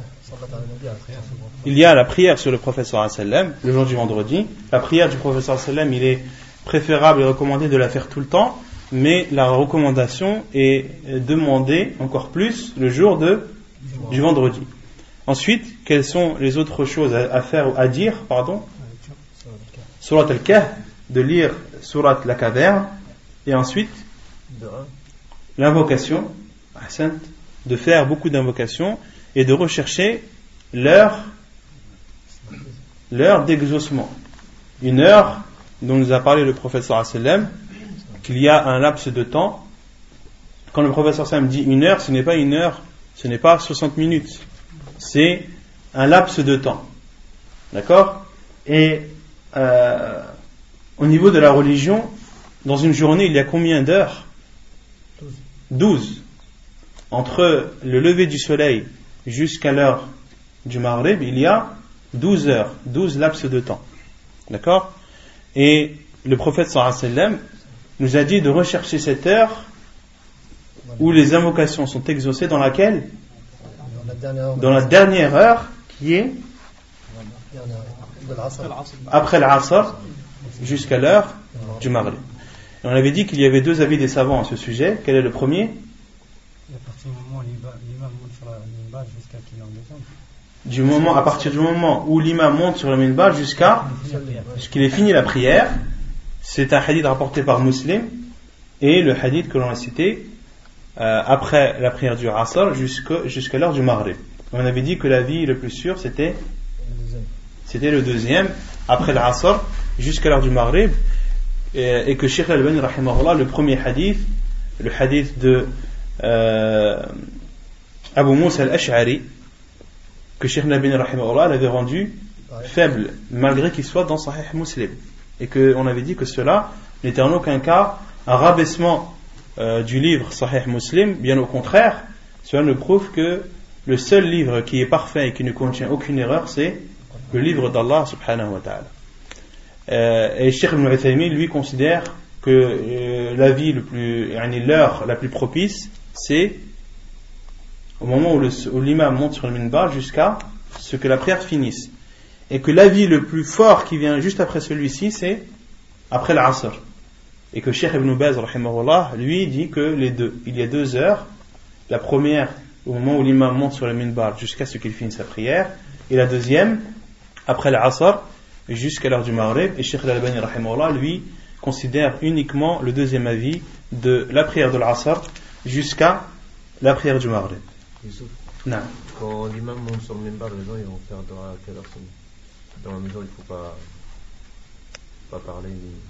il y a la prière sur le prophète sallallahu alayhi wa sallam, le jour du vendredi. La prière du prophète sallallahu alayhi wa sallam, il est préférable et recommandé de la faire tout le temps, mais la recommandation est demandée encore plus le jour de, du vendredi. Ensuite, quelles sont les autres choses à, à faire, à dire, pardon? Surat al-Kahf, de lire Surat la caverne, et ensuite l'invocation, de faire beaucoup d'invocations et de rechercher l'heure, l'heure d'exaucement. Une heure dont nous a parlé le prophète sallallahu alayhi wa sallam, qu'il y a un laps de temps. Quand le prophète sallallahu alayhi wa sallam dit une heure, ce n'est pas une heure, ce n'est pas soixante minutes, c'est un laps de temps. D'accord? Et euh, au niveau de la religion, dans une journée, il y a combien d'heures? douze. Entre le lever du soleil jusqu'à l'heure du Maghrib, il y a douze heures, douze laps de temps. D'accord? Et le prophète sallallahu alayhi wa sallam nous a dit de rechercher cette heure où les invocations sont exaucées, dans laquelle? Dans la dernière heure qui est après l'Asr jusqu'à l'heure du Maghrib. Et on avait dit qu'il y avait deux avis des savants à ce sujet. Quel est le premier? Du moment, à partir du moment où l'imam monte sur le minbar jusqu'à jusqu'il ait fini la prière. C'est un hadith rapporté par Muslim, et le hadith que l'on a cité euh, après la prière du Asr jusqu'à, jusqu'à l'heure du Maghrib. On avait dit que l'avis le plus sûr c'était c'était le deuxième, après l'Asr jusqu'à l'heure du Maghrib, et, et que Cheikh Al-Albani rahimahullah, le premier hadith, le hadith de euh, Abu Musa al-Ash'ari, que Cheikh Al-Albani rahimahullah l'avait rendu faible, malgré qu'il soit dans Sahih Muslim. Et qu'on avait dit que cela n'était en aucun cas un rabaissement euh, du livre Sahih Muslim, bien au contraire, cela nous prouve que le seul livre qui est parfait et qui ne contient aucune erreur, c'est le livre d'Allah subhanahu wa ta'ala. Euh, et Cheikh Ibn Uthaymin, lui, considère que euh, la vie le plus, yani l'heure la plus propice, c'est au moment où, le, où l'imam monte sur le minbar jusqu'à ce que la prière finisse. Et que l'avis le plus fort qui vient juste après celui-ci, c'est après l'Asr. Et que Cheikh Ibn Baz, rahimahullah, lui, dit que les deux, il y a deux heures. La première, au moment où l'imam monte sur le minbar jusqu'à ce qu'il finisse sa prière. Et la deuxième, après l'Asr, jusqu'à l'heure du Maghrib. Et Cheikh Al-Albani, rahimahullah, lui, considère uniquement le deuxième avis de la prière de l'Asr jusqu'à la prière du Maghrib. Non. Quand l'imam monte sur le minbar, les gens ils vont faire dua à quelle heure? Dans la maison, il ne faut pas, pas parler.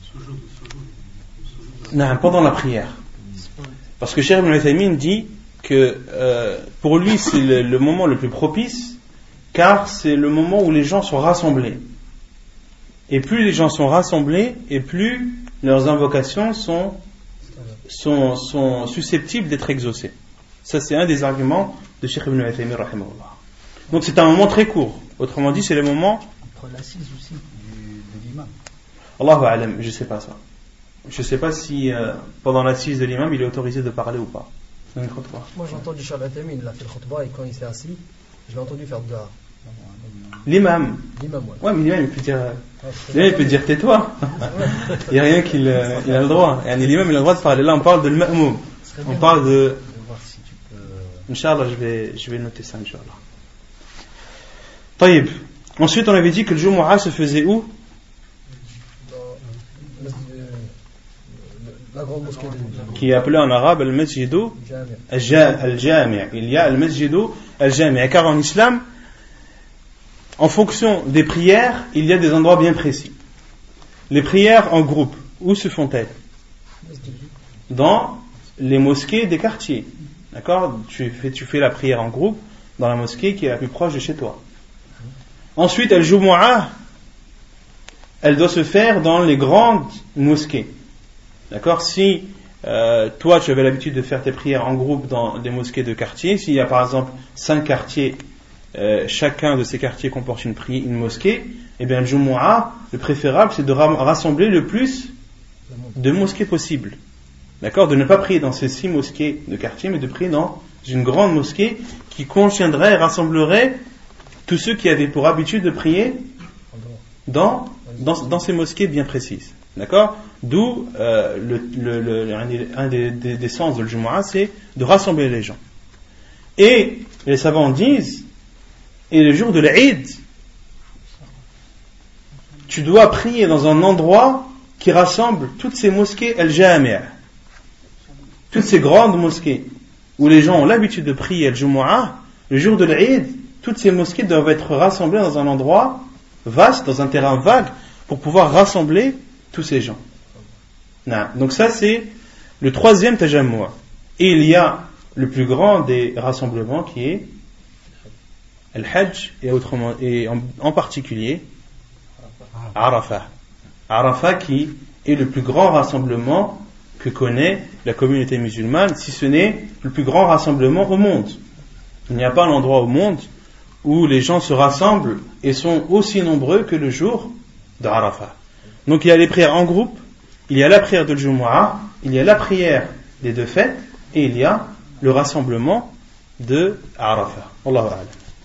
Ni... Non, pendant la prière. Parce que Cheikh Ibn Uthaymin dit que euh, pour lui c'est le, le moment le plus propice, car c'est le moment où les gens sont rassemblés. Et plus les gens sont rassemblés, et plus leurs invocations sont, sont, sont susceptibles d'être exaucées. Ça, c'est un des arguments de Cheikh Ibn Uthaymin, rahimahullah. Donc c'est un moment très court. Autrement dit, c'est le moment... Entre l'assise aussi du, de l'imam. Allahu a'lam, je ne sais pas ça. Je ne sais pas si euh, pendant l'assise de l'imam, il est autorisé de parler ou pas. Moi, j'ai entendu Cheikh Al-Uthaymin, il a fait le khutbah, et quand il s'est assis, je l'ai entendu faire dua. L'imam. L'imam, ouais. Ouais, mais l'imam, il peut dire, l'imam, il peut dire tais-toi. Il n'y a rien qu'il euh, il a le droit. Et l'imam, il a le droit de parler. Là, on parle de l'ma'moum. On parle de... Inch'Allah, je vais, je vais noter ça, Inch'Allah. Taïb. Ensuite, on avait dit que le Jumu'ah se faisait où? La grande mosquée de... qui est appelée en arabe al-Masjidu al-Jami'. Il y a al-Masjidu al-Jami'. Car en islam, en fonction des prières, il y a des endroits bien précis. Les prières en groupe, où se font-elles? Dans les mosquées des quartiers. D'accord? Tu fais, tu fais la prière en groupe dans la mosquée qui est la plus proche de chez toi. Ensuite, al-Jumu'ah, elle doit se faire dans les grandes mosquées. D'accord? Si euh, toi tu avais l'habitude de faire tes prières en groupe dans des mosquées de quartier, s'il y a par exemple cinq quartiers, euh, chacun de ces quartiers comporte une, pri- une mosquée, eh bien le Jumu'ah, le préférable c'est de ra- rassembler le plus de mosquées possible. D'accord? De ne pas prier dans ces six mosquées de quartier, mais de prier dans une grande mosquée qui contiendrait et rassemblerait tous ceux qui avaient pour habitude de prier dans, dans, dans ces mosquées bien précises. D'accord? D'où euh, le, le, le, un des, des, des sens de Jumu'ah, c'est de rassembler les gens. Et les savants disent, et le jour de l'Eid, tu dois prier dans un endroit qui rassemble toutes ces mosquées al-Jami', toutes ces grandes mosquées où les gens ont l'habitude de prier al-Jumu'ah. Le jour de l'Eid, toutes ces mosquées doivent être rassemblées dans un endroit vaste, dans un terrain vague, pour pouvoir rassembler tous ces gens. Non. Donc ça c'est le troisième tajammu'. Et il y a le plus grand des rassemblements qui est Al-Hajj et, autrement, et en, en particulier Arafah. Arafah qui est le plus grand rassemblement que connaît la communauté musulmane, si ce n'est le plus grand rassemblement au monde. Il n'y a pas un endroit au monde où les gens se rassemblent et sont aussi nombreux que le jour d'Arafah. Donc il y a les prières en groupe, il y a la prière de Jumu'ah, il y a la prière des deux fêtes, et il y a le rassemblement de Arafah. Allahu a'lam.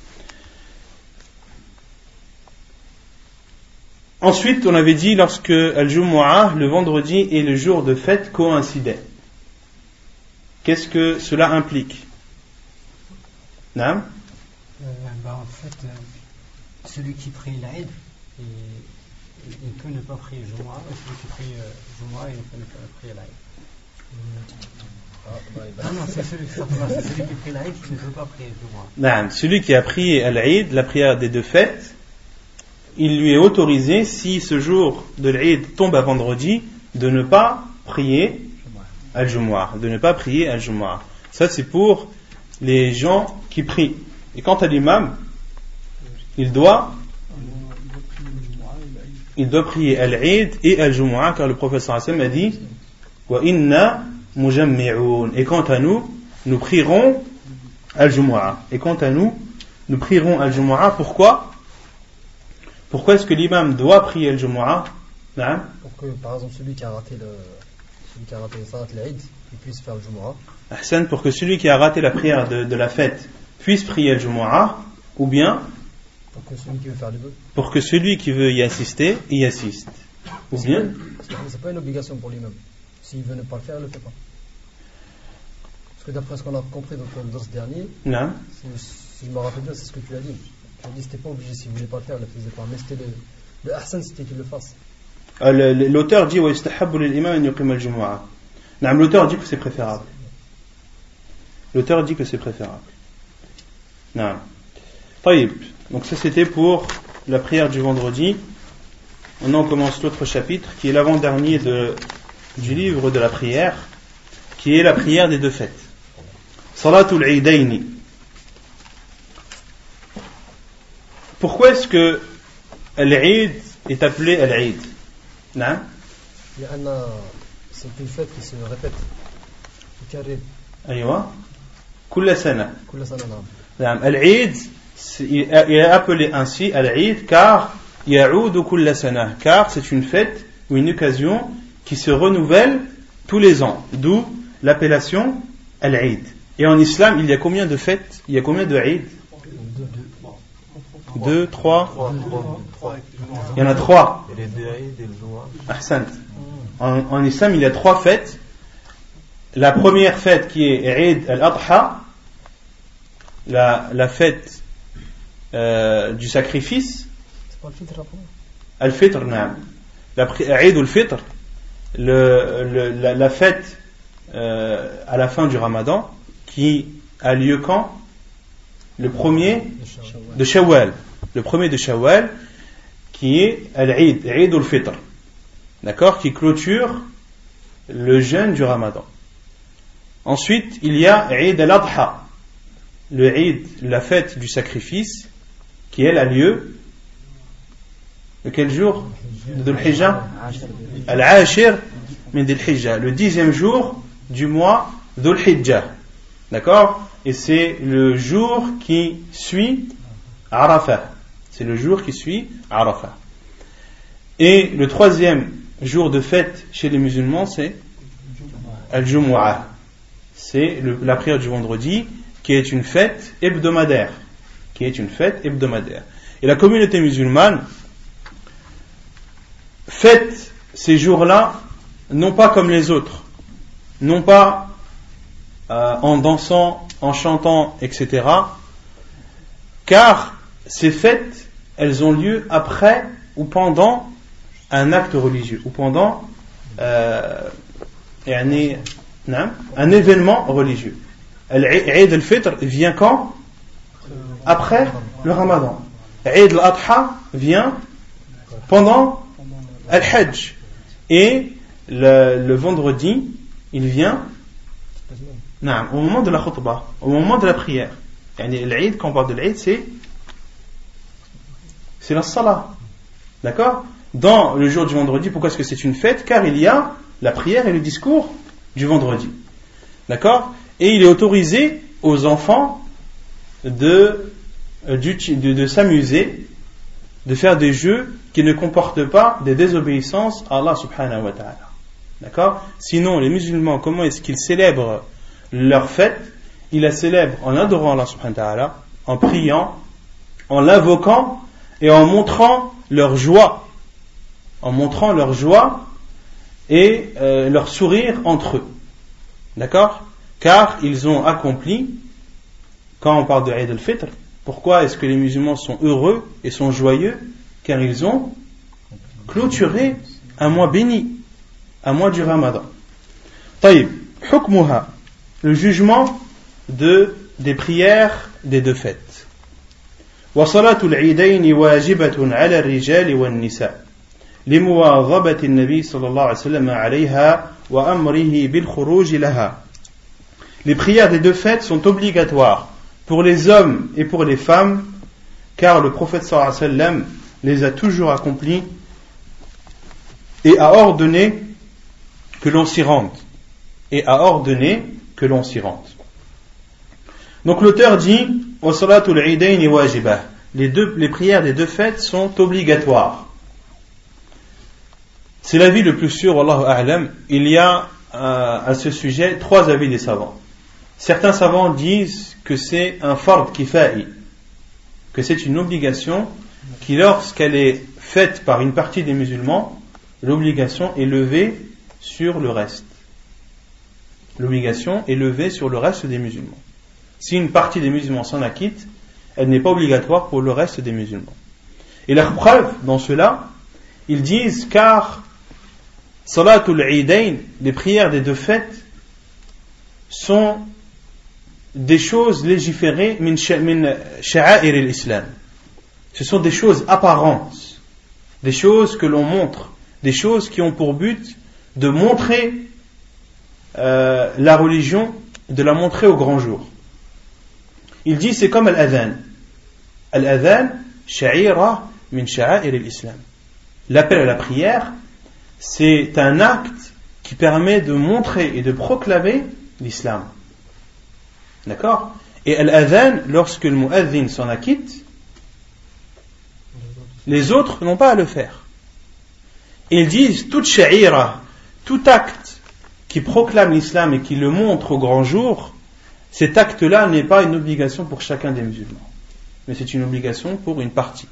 Ensuite, on avait dit lorsque Al-Jumu'ah, le vendredi et le jour de fête coïncidaient. Qu'est-ce que cela implique? Naam? euh, bah, En fait, euh, celui qui prie l'Aïd, il, il peut ne pas prier Jumu'ah, et celui qui prie euh, Jumu'ah, il peut ne pas prier l'Aïd. Ah non, c'est celui, c'est celui qui prie l'Aïd qui ne peut pas prier Jumu'ah. Naam, celui qui a prié Al-Aïd, la prière des deux fêtes, il lui est autorisé, si ce jour de l'Aïd tombe à vendredi, de ne pas prier Al-Jumu'ah, de ne pas prier Al-Jumu'ah. Ça c'est pour les gens qui prient. Et quant à l'imam, il doit il doit prier Al-Eid et Al-Jumu'ah, car le prophète sallallahu alayhi wa sallam a dit wa inna mujammi'un, et quant à nous, nous prierons Al-Jumu'ah. Et quant à nous, nous prierons Al-Jumu'ah. Pourquoi? Pourquoi est-ce que l'imam doit prier Al-Jumu'ah? Pour que, par exemple, celui qui a raté le, celui qui a raté le Salat al-Eid, il puisse faire le Jumu'ah. Ahsan, pour que celui qui a raté la prière de, de la fête puisse prier Al-Jumu'ah, ou bien pour que celui qui veut faire les deux. Pour que celui qui veut y assister, y assiste. Ou c'est bien pas, c'est pas une obligation pour l'imam. S'il veut ne pas le faire, il ne le fait pas. Parce que d'après ce qu'on a compris dans le dars dernier, non. Si, si je me rappelle bien, c'est ce que tu as dit. Tu as dit que c'était pas obligé, s'il ne voulait pas le faire, il ne le faisait pas. Mais c'était le, le ahsan, c'était qu'il le fasse. Euh, le, l'auteur dit وَيُسْتَحَبُّ لِلْإِمَامِ أَنْ يُقِيمَ الْجُمُعَةَ. Non, l'auteur dit que c'est préférable. L'auteur dit que c'est préférable. Non. طيب. Donc ça c'était pour la prière du vendredi. Maintenant on commence l'autre chapitre qui est l'avant-dernier de, du livre de la prière, qui est la prière des deux fêtes. Salatul Eidaini. Pourquoi est-ce que l'Eid est appelé l'Eid? Non? C'est une fête qui se répète. أيوة. كل سنة. كل سنة نعم. نعم. العيد il est appelé ainsi al-Eid car يعود كل سنة, car c'est une fête ou une occasion qui se renouvelle tous les ans, d'où l'appellation al-Eid. Et en islam, il y a combien de fêtes? Il y a combien de Eid? Deux, trois. Il y en a trois. Et les deux Eid et le Jumu'ah. Ahsan. En, en islam, il y a trois fêtes. La première fête qui est Eid al-Adha, la, la fête euh, du sacrifice. C'est pas le fitr après? Al-Fitr, naam. La Eid al-Fitr, le, le, la, la fête euh, à la fin du Ramadan, qui a lieu quand? Le premier de Shawwal. Le premier de Shawwal, qui est Al-Eid, Eid al-Fitr. D'accord? Qui clôture le jeûne du Ramadan. Ensuite, il y a Eid al-Adha, le Eid, la fête du sacrifice, qui elle a lieu de quel jour? De Dhul Hijjah? Al-Ashir min Dhul Hijjah, le dixième jour du mois Dhul Hijjah. D'accord? Et c'est le jour qui suit Arafah. C'est le jour qui suit Arafah. Et le troisième jour de fête chez les musulmans, c'est Al-Jumu'ah. C'est le, la prière du vendredi, qui est une fête hebdomadaire. Qui est une fête hebdomadaire. Et la communauté musulmane fête ces jours-là, non pas comme les autres, non pas euh, en dansant, en chantant, et cetera. Car ces fêtes, elles ont lieu après ou pendant un acte religieux, ou pendant euh, un, un événement religieux. L'Eid al-Fitr vient quand? Après le Ramadan. Eid al-Adha vient pendant Al-Hajj. Et le, le vendredi, il vient non, au moment de la khutbah, au moment de la prière. L'Eid, quand on parle de l'Eid, c'est c'est la salah. D'accord? Dans le jour du vendredi, pourquoi est-ce que c'est une fête? Car il y a la prière et le discours du vendredi. D'accord? Et il est autorisé aux enfants de, de, de s'amuser, de faire des jeux qui ne comportent pas des désobéissances à Allah subhanahu wa ta'ala. D'accord? Sinon, les musulmans, comment est-ce qu'ils célèbrent leur fête? Ils la célèbrent en adorant Allah subhanahu wa ta'ala, en priant, en l'invoquant et en montrant leur joie. En montrant leur joie et euh, leur sourire entre eux. D'accord? Car ils ont accompli, quand on parle de Eid al-Fitr, pourquoi est-ce que les musulmans sont heureux et sont joyeux? Car ils ont clôturé un mois béni, un mois du Ramadan. Taïb, hukmuha, le jugement de, des prières des deux fêtes. Wa salatul eidaini wajibatun ala al-rijal wa al-nisa. لمواظبة النبي صلى الله عليه وسلم عليها وأمره بالخروج لها. Les prières des deux fêtes sont obligatoires pour les hommes et pour les femmes, car le prophète sallallahu alayhi wa sallam les a toujours accomplies et a ordonné que l'on s'y rende. Et a ordonné que l'on s'y rende. Donc l'auteur dit wa salatul idayn wajibah. Les deux, les prières des deux fêtes sont obligatoires. C'est l'avis le plus sûr, wallahu a'lam. Il y a euh, à ce sujet trois avis des savants. Certains savants disent que c'est un fard kifa'i, que c'est une obligation qui, lorsqu'elle est faite par une partie des musulmans, l'obligation est levée sur le reste. L'obligation est levée sur le reste des musulmans. Si une partie des musulmans s'en acquitte, elle n'est pas obligatoire pour le reste des musulmans. Et la preuve dans cela, ils disent car Salatul Eidain, les prières des deux fêtes, sont des choses légiférées min sha'air al-Islam. Ce sont des choses apparentes, des choses que l'on montre, des choses qui ont pour but de montrer euh, la religion, de la montrer au grand jour. Il dit c'est comme al-adhan. Al-adhan, sha'ira min sha'air al-Islam. L'appel à la prière, c'est un acte qui permet de montrer et de proclamer l'islam. D'accord ? Et al-adhan, lorsque le mu'adhin s'en acquitte, les autres n'ont pas à le faire. Et ils disent toute sha'ira, tout acte qui proclame l'islam et qui le montre au grand jour, cet acte-là n'est pas une obligation pour chacun des musulmans, mais c'est une obligation pour une partie.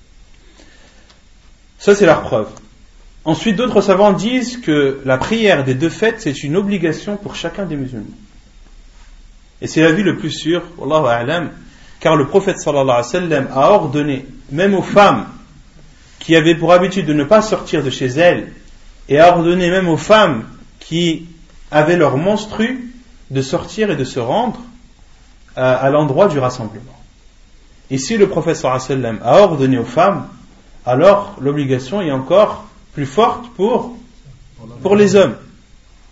Ça, c'est leur preuve. Ensuite, d'autres savants disent que la prière des deux fêtes, c'est une obligation pour chacun des musulmans. Et c'est l'avis le plus sûr, wallahu a'lam, car le prophète sallallahu alayhi wa sallam a ordonné, même aux femmes qui avaient pour habitude de ne pas sortir de chez elles, et a ordonné même aux femmes qui avaient leur menstru de sortir et de se rendre à, à l'endroit du rassemblement. Et si le prophète sallallahu alayhi wa sallam a ordonné aux femmes, alors l'obligation est encore plus forte pour, pour les hommes. D'accord ?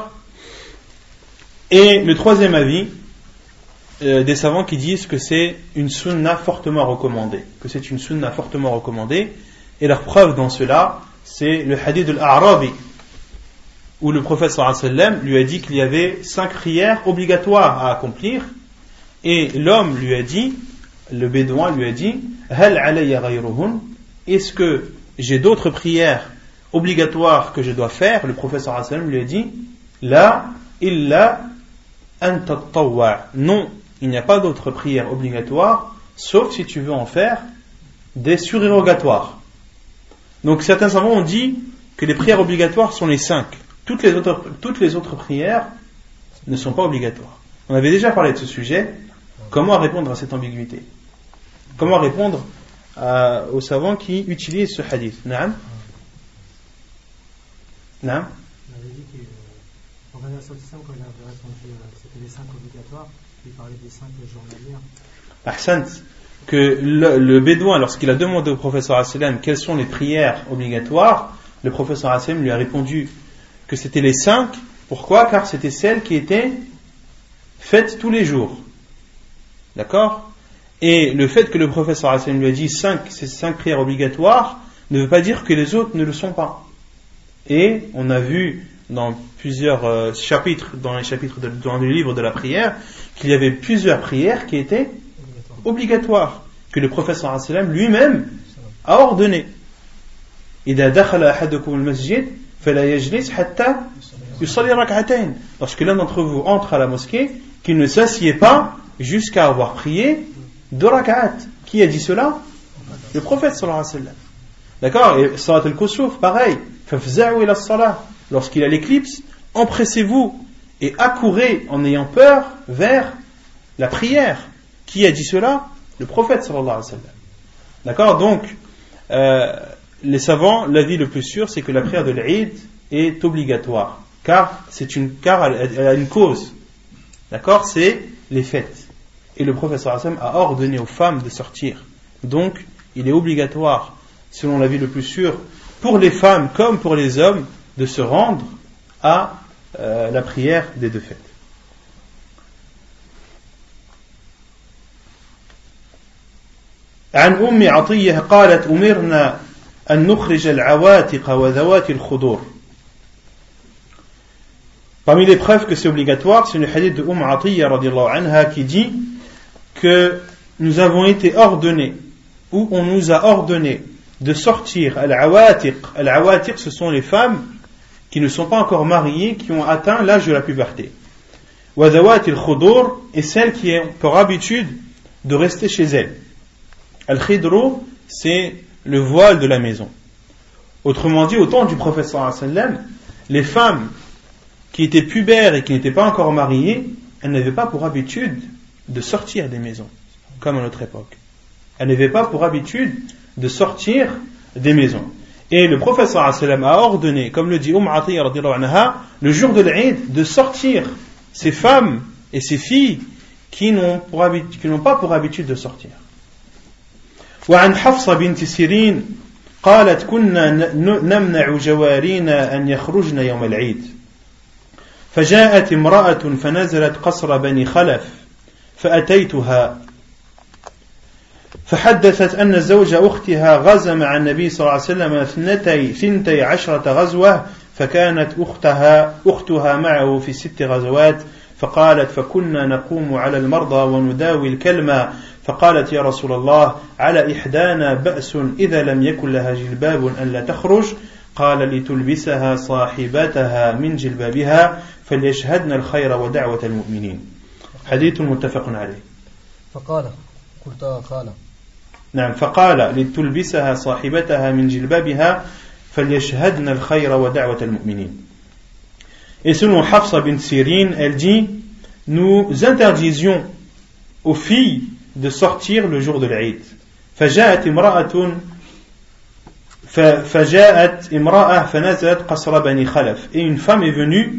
Et le troisième avis euh, des savants qui disent que c'est une sunna fortement recommandée, que c'est une sunna fortement recommandée, et leur preuve dans cela, c'est le hadith de l'A'rabi, où le prophète sallallahu alayhi wa sallam lui a dit qu'il y avait cinq prières obligatoires à accomplir, et l'homme lui a dit, le bédouin lui a dit, hal alayya ghayruhun, est-ce que j'ai d'autres prières obligatoires que je dois faire? Le prophète sallallahu alayhi wa sallam lui a dit, la illa an tatawwa, non, il n'y a pas d'autres prières obligatoires, sauf si tu veux en faire des surérogatoires. Donc certains savants ont dit que les prières obligatoires sont les cinq. Toutes les autres, toutes les autres prières ne sont pas obligatoires. On avait déjà parlé de ce sujet. Comment répondre à cette ambiguïté? Comment répondre à, aux savants qui utilisent ce hadith? Naam? Naam? On avait dit que euh, quand il avait répondu que c'était les cinq obligatoires, il parlait des cinq journalières. Ahsant. Que le, le bédouin, lorsqu'il a demandé au prophète sallallahu alayhi wa sallam quelles sont les prières obligatoires, le prophète sallallahu alayhi wa sallam lui a répondu que c'était les cinq. Pourquoi? Car c'était celles qui étaient faites tous les jours. D'accord? Et le fait que le prophète sallallahu alayhi wa sallam lui a dit cinq, ces cinq prières obligatoires ne veut pas dire que les autres ne le sont pas. Et on a vu dans plusieurs euh, chapitres, dans les chapitres de, dans le livre de la prière, qu'il y avait plusieurs prières qui étaient obligatoires, que le prophète sallallahu alayhi wa sallam lui-même a ordonné. إذا دخل أحدكم المسجد فلا يجلس حتى يصلي ركعتين. Lorsque l'un d'entre vous entre à la mosquée, qu'il ne s'assied pas jusqu'à avoir prié deux rak'at. Qui a dit cela? Le prophète sallallahu alayhi wa sallam. D'accord? Et salat al-kusuf, pareil. فافزعوا إلى الصلاة. Lorsqu'il a l'éclipse, empressez-vous et accourez en ayant peur vers la prière. Qui a dit cela? Le prophète sallallahu alayhi wa sallam. D'accord? Donc, euh, les savants, l'avis le plus sûr, c'est que la prière de l'Eid est obligatoire. Car, c'est une, car elle, elle a une cause. D'accord? C'est les fêtes. Et le prophète sallallahu alayhi wa sallam a ordonné aux femmes de sortir. Donc, il est obligatoire, selon l'avis le plus sûr, pour les femmes comme pour les hommes, de se rendre à euh, la prière des deux fêtes. عن أم عطية قالت أمرنا أن نخرج العواتق وذوات الخدور. Parmi les preuves que c'est obligatoire, c'est le hadith de Umm Atiyya radiyallahu anha qui dit que nous avons été ordonnés, ou on nous a ordonné de sortir al-awatiq. Al-awatiq, ce sont les femmes qui ne sont pas encore mariées, qui ont atteint l'âge de la puberté. Wa dhawat al-khudur, et celles qui ont pour habitude de rester chez elles. Al-khidru, c'est le voile de la maison. Autrement dit, au temps du prophète sallallahu alayhi wa sallam, les femmes qui étaient pubères et qui n'étaient pas encore mariées, elles n'avaient pas pour habitude de sortir des maisons, comme à notre époque. Elles n'avaient pas pour habitude de sortir des maisons. Et le prophète sallallahu alayhi wa sallam a ordonné, comme le dit Umm Atiyya radiyallahu anha, le jour de l'Eid, de sortir ces femmes et ces filles qui n'ont, pour habitude, qui n'ont pas pour habitude de sortir. وعن حفصة بنت سيرين قالت كنا نمنع جوارينا أن يخرجن يوم العيد فجاءت امرأة فنزلت قصر بني خلف فأتيتها فحدثت أن زوج أختها غزا مع النبي صلى الله عليه وسلم اثنتي ثنتي عشرة غزوة فكانت أختها أختها معه في ست غزوات فقالت فكنا نقوم على المرضى ونداوي الكلمة فقالت يا رسول الله على إحدانا بأس إذا لم يكن لها جلباب أن لا تخرج قال لتلبسها صاحبتها من جلبابها فليشهدن الخير ودعوة المؤمنين. حديث متفق عليه. فقال قلت قال نعم فقال لتلبسها صاحبتها من جلبابها فليشهدن الخير ودعوة المؤمنين. Et selon Hafsa bint Sirin, elle dit, nous interdisions aux filles de sortir le jour de l'Eid. فجاءت امرأة فجاءت امرأة فنزلت قصر بني خلف. Et une femme est venue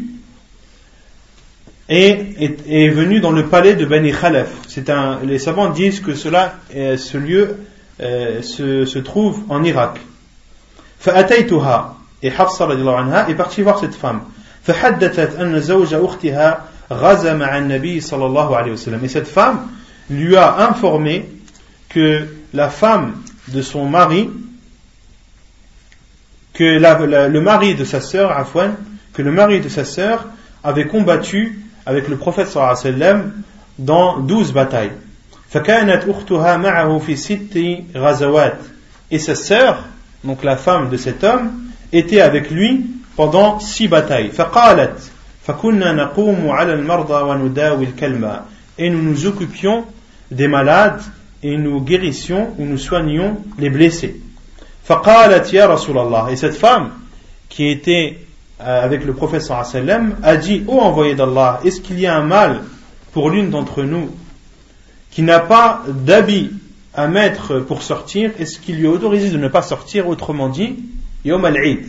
et est, est venue dans le palais de Bani Khalaf. C'est un, les savants disent que cela, ce lieu euh, se, se trouve en Irak. فأتيتها. Et Hafsa radiyallahu anha est partie voir cette femme. فحدثت أن زوج أختها غزا مع النبي صلى الله عليه وسلم. Et cette femme lui a informé que la femme de son mari, que la, la, le mari de sa sœur, Afwan, que le mari de sa sœur avait combattu avec le prophète sallallahu alayhi wa sallam dans douze batailles. فكانت أختها معه في ست غزوات. Et sa sœur, donc la femme de cet homme, était avec lui pendant six batailles. فقالت فكنا نقوم على المرضى ونداوي الكلمة. Et nous nous occupions des malades et nous guérissions ou nous soignions les blessés. فقالت يا رسول الله. Et cette femme qui était avec le prophète sallallahu alayhi wa sallam a dit, ô envoyé d'Allah, est-ce qu'il y a un mal pour l'une d'entre nous qui n'a pas d'habit à mettre pour sortir? Est-ce qu'il lui est autorisé de ne pas sortir? Autrement dit, يوم العيد.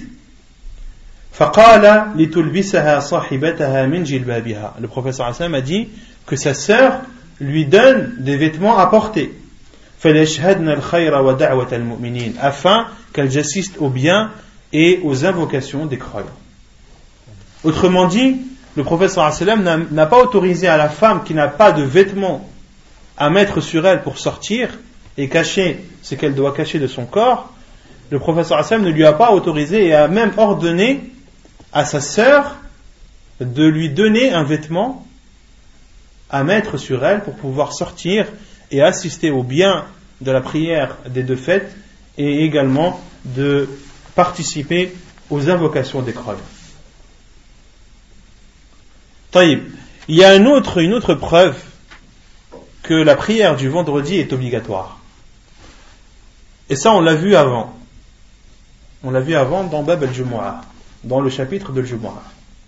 فقال لتلبسها صاحبتها من جلبابها. Le prophète sallallahu alayhi wa sallam a dit que sa sœur lui donne des vêtements à porter. فليشهدن الخير ودعوة المؤمنين. Afin qu'elles assistent au bien et aux invocations des croyants. Autrement dit, le prophète sallallahu alayhi wa sallam n'a, n'a pas autorisé à la femme qui n'a pas de vêtements à mettre sur elle pour sortir et cacher ce qu'elle doit cacher de son corps. Le prophète sallallahu alayhi wa sallam ne lui a pas autorisé et a même ordonné à sa sœur de lui donner un vêtement à mettre sur elle pour pouvoir sortir et assister au bien de la prière des deux fêtes et également de participer aux invocations des croyants. Taïb. Il y a une autre, une autre preuve que la prière du vendredi est obligatoire. Et ça, on l'a vu avant. On l'a vu avant dans Bab al-Jumu'ah, dans le chapitre de al-Jumu'ah.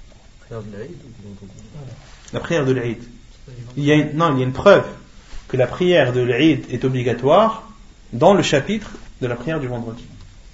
La prière de l'Eid. Il y a une, non, il y a une preuve que la prière de l'Eid est obligatoire dans le chapitre de la prière du vendredi.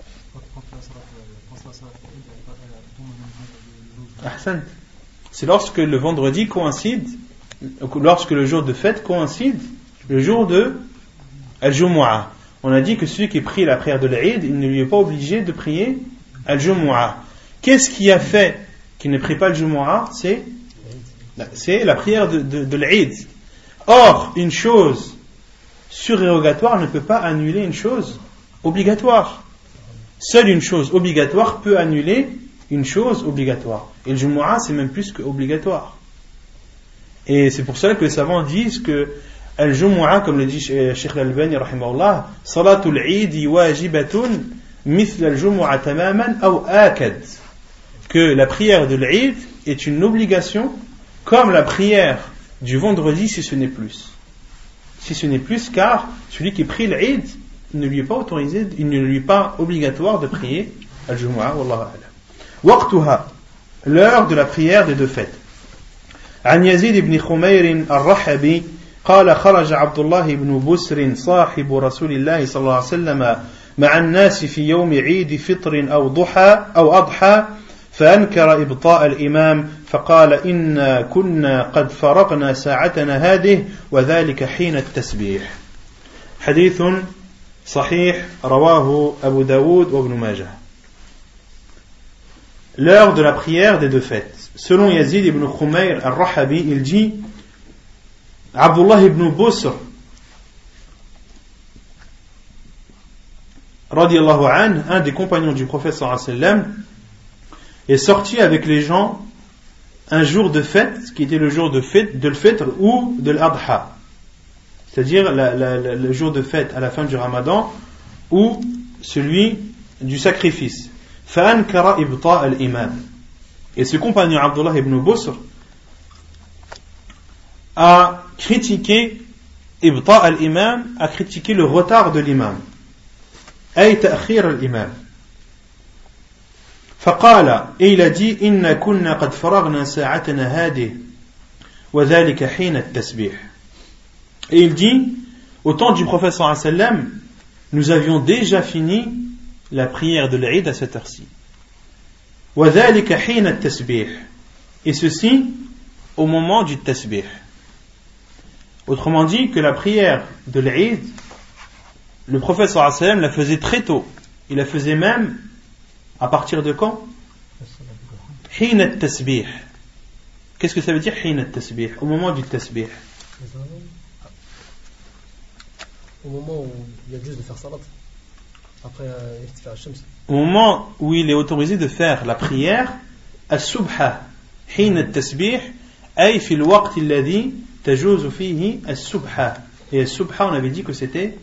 Ahsan. C'est lorsque le vendredi coïncide, lorsque le jour de fête coïncide, le jour de Al-Jumu'ah. On a dit que celui qui prie la prière de l'Eid, il ne lui est pas obligé de prier Al-Jumu'ah. Qu'est-ce qui a fait qu'il ne prie pas Al-Jumu'ah? C'est, c'est la prière de, de, de l'Eid. Or, une chose surérogatoire ne peut pas annuler une chose obligatoire. seule une chose obligatoire peut annuler une chose obligatoire. Et le Jumu'ah, c'est même plus qu'obligatoire. Et c'est pour cela que les savants disent que Al-Jumu'ah, comme le dit Cheikh Al-Albani, rahimahullah, Salatul Eid wajibatun mithl al-Jumu'ah tamaman aw akad. Que la prière de l'Eid est une obligation comme la prière du vendredi si ce n'est plus. Si ce n'est plus, car celui qui prie l'Eid, il ne lui est pas autorisé, il ne lui est pas obligatoire de prier Al-Jumu'ah, wallahu a'lam. Waqtuha, l'heure de la prière des deux fêtes. عن يزيد بن خمير الرحبي قال خرج عبد الله بن بسر صاحب رسول الله صلى الله عليه وسلم مع الناس في يوم عيد فطر أو ضحى أو أضحى فأنكر إبطاء الإمام فقال إنا كنا قد فرقنا ساعتنا هذه وذلك حين التسبيح. حديث صحيح رواه أبو داود وابن ماجه. L'heure de la prière des deux fêtes. Selon Yazid ibn Khumayr al-Rahabi, il dit Abdullah ibn Busr radiallahu anhu, un des compagnons du prophète sallallahu alayhi wa sallam, est sorti avec les gens un jour de fête, qui était le jour de fête, de l'Fitr ou de l'Adha, c'est-à-dire la, la, la, le jour de fête à la fin du Ramadan ou celui du sacrifice. فأنكر إبطاء الإمام. Et ce compagnon Abdullah ibn Busr a critiqué إبطاء الإمام, a critiqué le retard de l'imam, أي تأخير الإمام. فقال, et il a dit إن كنا قد فرغنا ساعتنا هذه وذلك حين التسبيح. Et il dit, au temps du prophète sallallahu alayhi wa sallam, nous avions déjà fini la prière de l'Eid à cette heure-ci. وَذَلِكَ حِينَ التَّسْبِيحِ. Et ceci au moment du tasbih. Autrement dit, que la prière de l'Eid, le prophète sallallahu alayhi wa sallam la faisait très tôt. Il la faisait même à partir de quand? حِينَ التَّسْبِيحِ. Qu'est-ce que ça veut dire حِينَ التَّسْبِيحِ? Au moment du tasbih. Au moment où il y a juste de faire salat. Après, euh, au moment où il est autorisé de faire la prière, as-subha, حين التسبيح, أي في الوقت الذي تجوز فيه السبحة. Et as-subha, on avait dit que c'était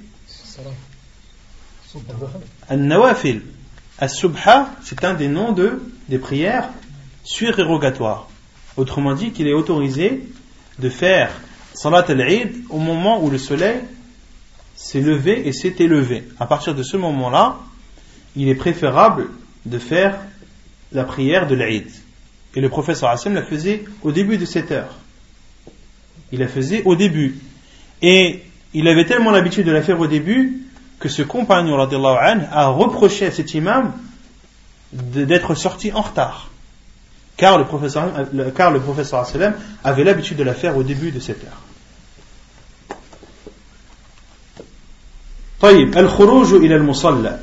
al-nawafil. As-subha, c'est un des noms de, des prières surérogatoires. Autrement dit, qu'il est autorisé de faire salat al-Eid au moment où le soleil s'est levé et s'est élevé. À partir de ce moment-là, il est préférable de faire la prière de l'Eid. Et le prophète sallallahu alayhi wa sallam la faisait au début de cette heure. Il la faisait au début. Et il avait tellement l'habitude de la faire au début que ce compagnon radiallahu anhu a reproché à cet imam d'être sorti en retard. Car le prophète sallallahu alayhi wa sallam avait l'habitude de la faire au début de cette heure. طيب الخروج إلى المصلى.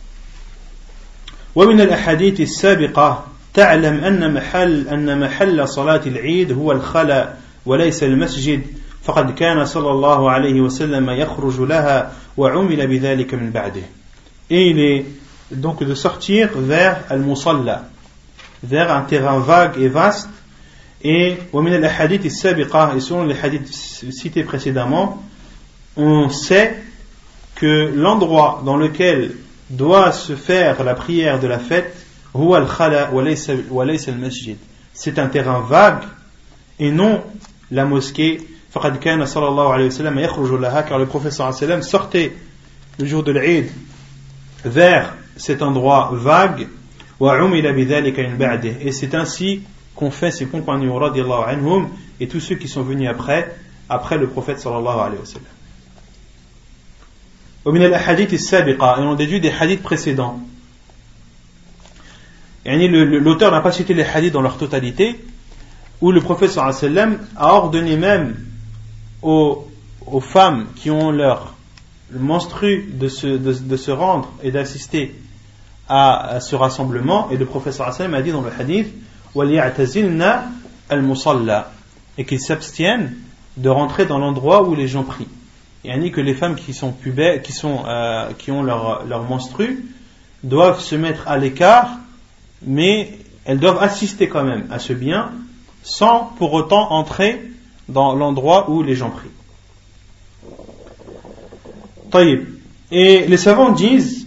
ومن الأحاديث السابقة تعلم أن محل أن محل صلاة العيد هو الخلاء وليس المسجد فقد كان صلى الله عليه وسلم يخرج لها وعمل بذلك من بعده. Et il est donc de sortir vers al-musalla, vers un terrain vague et vaste. Et ومن الأحاديث السابقة, et selon les hadiths cités précédemment, on sait que l'endroit dans lequel doit se faire la prière de la fête, huwa al-khala wa laysa al-masjid, c'est un terrain vague et non la mosquée. faqad kana sallallahu alayhi wa sallam yakhruju laha, car le prophète sallallahu alayhi wa sallam sortait le jour de l'Eid vers cet endroit vague. wa umila bidhalika min ba'dih, et c'est ainsi qu'ont fait ses compagnons radiyallahu anhum et tous ceux qui sont venus après après le prophète sallallahu alayhi wa sallam. ومن الأحاديث السابقة, et on déduit des hadiths précédents. Yani l'auteur n'a pas cité les hadiths dans leur totalité, où le prophète sallallahu alayhi wa sallam a ordonné même aux, aux femmes qui ont leur menstru de se, de, de se rendre et d'assister à, à ce rassemblement. Et le prophète sallallahu alayhi wa sallam a dit dans le hadith وَلْيَعْتَزِلْنَا الْمُصَلَّى, et qu'ils s'abstiennent de rentrer dans l'endroit où les gens prient. Yani que les femmes qui sont pubères, qui sont euh, qui ont leur leur menstru doivent se mettre à l'écart, mais elles doivent assister quand même à ce bien, sans pour autant entrer dans l'endroit où les gens prient. Taïb. Et les savants disent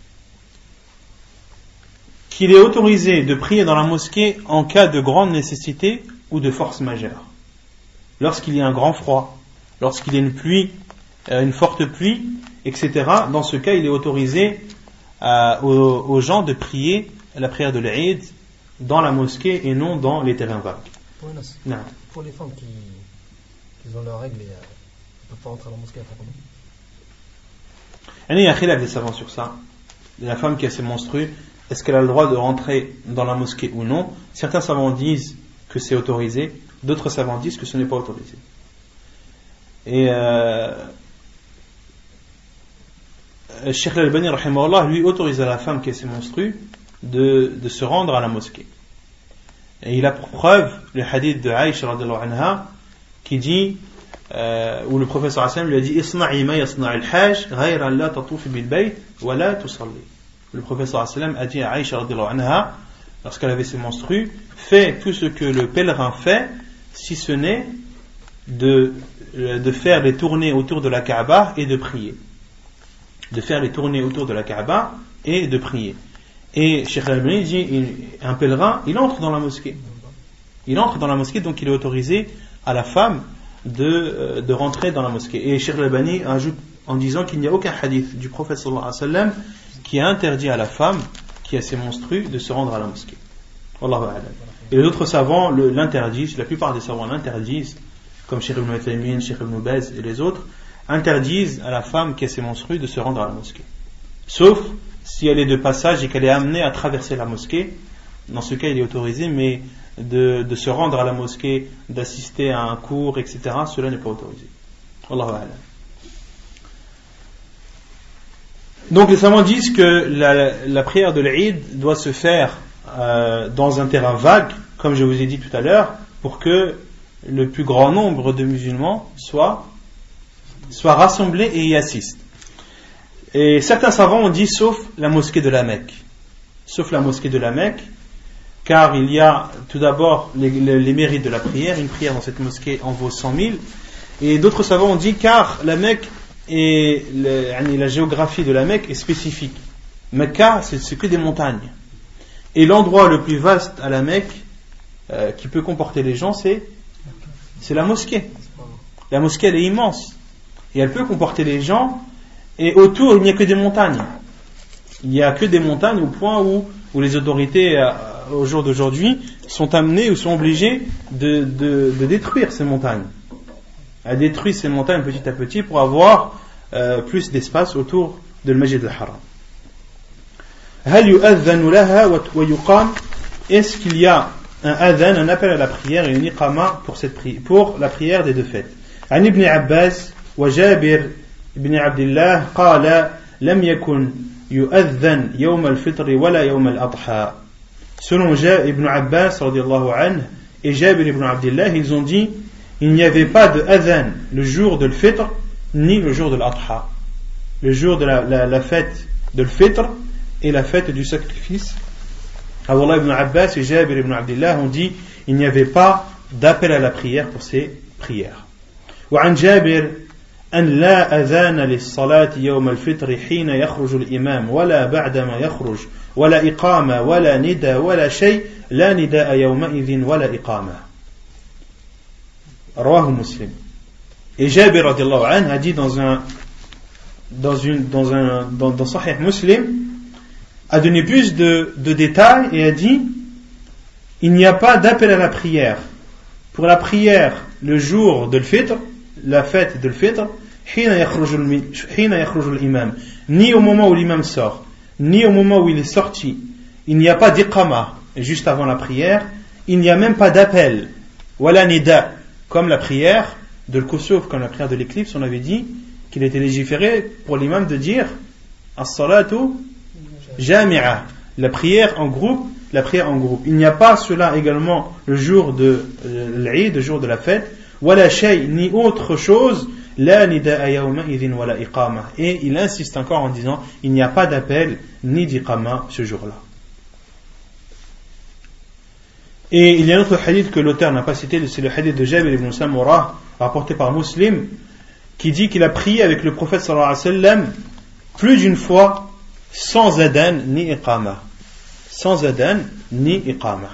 qu'il est autorisé de prier dans la mosquée en cas de grande nécessité ou de force majeure. Lorsqu'il y a un grand froid, lorsqu'il y a une pluie, une forte pluie, et cetera. Dans ce cas, il est autorisé euh, aux, aux gens de prier la prière de l'Eid dans la mosquée et non dans les terrains vagues. Pour, une, pour les femmes qui, qui ont leurs règles et euh, ne peuvent pas rentrer à la mosquée, après comment? Il y a un khilaf des savants sur ça. La femme qui a ses menstrues, est-ce qu'elle a le droit de rentrer dans la mosquée ou non? Certains savants disent que c'est autorisé, d'autres savants disent que ce n'est pas autorisé. Et euh, Cheikh Al-Albani rahimahullah lui autorise à la femme qui a ses menstrues de, de se rendre à la mosquée. Et il a pour preuve le hadith de Aïcha radhiyallahu anha qui dit euh, où le prophète sallallahu alayhi wa sallam lui a dit Isna'i ma yasna'i al-hajj ghayra la tatufi bil bayt wa la tusalli. Le prophète sallallahu alayhi wa sallam a dit à Aïcha radhiyallahu anha lorsqu'elle avait ses menstrues, fais tout ce que le pèlerin fait, si ce n'est de, de faire les tournées autour de la Kaaba et de prier. De faire les tournées autour de la Kaaba et de prier. Et Cheikh Al-Albani dit, un pèlerin, il entre dans la mosquée. Il entre dans la mosquée, donc il est autorisé à la femme de, de rentrer dans la mosquée. Et Cheikh Al-Albani ajoute en disant qu'il n'y a aucun hadith du prophète sallallahu alayhi wa sallam qui a interdit à la femme qui a ses menstrues de se rendre à la mosquée. Wallahu a'lam. Et les autres savants le, l'interdisent, la plupart des savants l'interdisent, comme Cheikh Ibn Uthaymin, Cheikh Ibn Baz et les autres, interdisent à la femme qui a ses menstrues de se rendre à la mosquée. Sauf si elle est de passage et qu'elle est amenée à traverser la mosquée. Dans ce cas, il est autorisé, mais de, de se rendre à la mosquée, d'assister à un cours, et cetera, cela n'est pas autorisé. Wallahu a'lam. Donc les savants disent que la, la prière de l'Eid doit se faire euh, dans un terrain vague, comme je vous ai dit tout à l'heure, pour que le plus grand nombre de musulmans soient, soient rassemblés et y assistent. Et certains savants ont dit sauf la mosquée de la Mecque. Sauf la mosquée de la Mecque, car il y a tout d'abord les, les, les mérites de la prière. Une prière dans cette mosquée en vaut cent mille. Et d'autres savants ont dit car la Mecque et le, la géographie de la Mecque est spécifique. Mecca, c'est, c'est que des montagnes. Et l'endroit le plus vaste à la Mecque, euh, qui peut comporter les gens, c'est, c'est la mosquée. La mosquée, elle est immense. Et elle peut comporter les gens. Et autour, il n'y a que des montagnes. Il n'y a que des montagnes au point où, où les autorités, euh, au jour d'aujourd'hui, sont amenées ou sont obligées de, de, de détruire ces montagnes. À détruire ces montagnes petit à petit pour avoir euh, plus d'espace autour de Masjid al-Haram. هل يؤذن لها ويقام? Est-ce qu'il y a un adhan, un appel à la prière et une iqama pour cette pri- pour la prière des deux fêtes? عن ابن عباس وجابر بن عبد الله قال لم يكن يؤذن يوم الفطر ولا يوم الأضحى. Selon Ibn Abbas radiyallahu anhu et Jabir ibn Abdillah, ils ont dit il n'y avait pas de adhan le jour de l'Fitr ni le jour de l'Adha, le jour de la, la, la fête de l'Fitr et la fête du sacrifice. Abdullah ibn Abbas et Jabir ibn Abdillah ont dit il n'y avait pas d'appel à la prière pour ces prières. وعن جابر أن لا أذان للصلاة يوم الفطر حين يخرج الإمام ولا بعدما يخرج ولا إقامة ولا نداء ولا شيء لا نداء يومئذ ولا إقامة. رواه مسلم. Et Jabir radiallahu anhu a dit dans un dans une dans un dans, dans Sahih Muslim, a donné plus de, de détails et a dit il n'y a pas d'appel à la prière pour la prière le jour de l'Fitr, la fête de l'Fitr, ni au moment où l'imam sort, ni au moment où il est sorti. Il n'y a pas d'iqama juste avant la prière, il n'y a même pas d'appel, wala nida, comme la prière de l'Kusuf, comme la prière de l'éclipse. On avait dit qu'il était légiféré pour l'imam de dire as-salatu jami'a, la prière en groupe, la prière en groupe. Il n'y a pas cela également le jour de euh, l'Eid, le jour de la fête, wala shay, ni autre chose, لا نداء يومئذ ولا إقامة. Et il insiste encore en disant il n'y a pas d'appel ni d'iqama ce jour-là. Et il y a un autre hadith que l'auteur n'a pas cité, c'est le hadith de Jabir ibn Samurah rapporté par Muslim, qui dit qu'il a prié avec le prophète sallallahu alayhi wa sallam plus d'une fois sans adhan ni iqama. Sans adhan ni iqama.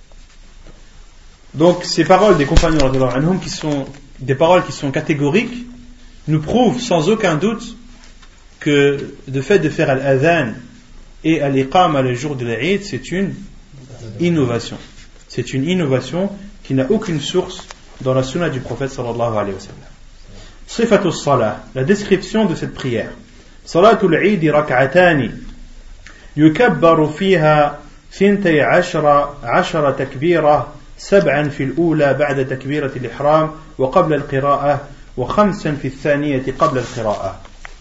Donc ces paroles des compagnons radhiyallahu anhum, qui sont des paroles qui sont catégoriques, nous prouvent sans aucun doute que le fait de faire al-adhan et al-iqama le jour de l'Eid, c'est une innovation. C'est une innovation qui n'a aucune source dans la sunna du prophète sallallahu alayhi wa sallam. Sifatu salah, la description de cette prière. Salatul Eid rak'atani yukabbaru fiha ثنتي عشر عشر تكبيرة سبعا في الأولى بعد تكبيرة الإحرام وقبل القراءة وخمسا في الثانية قبل القراءة.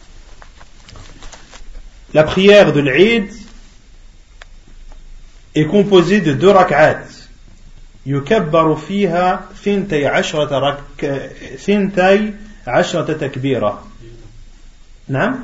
La prière de l'Eid est composée de deux rak'at. يكبر فيها ثنتي عشرة رك... ثنتي عشرة تكبيرة. نعم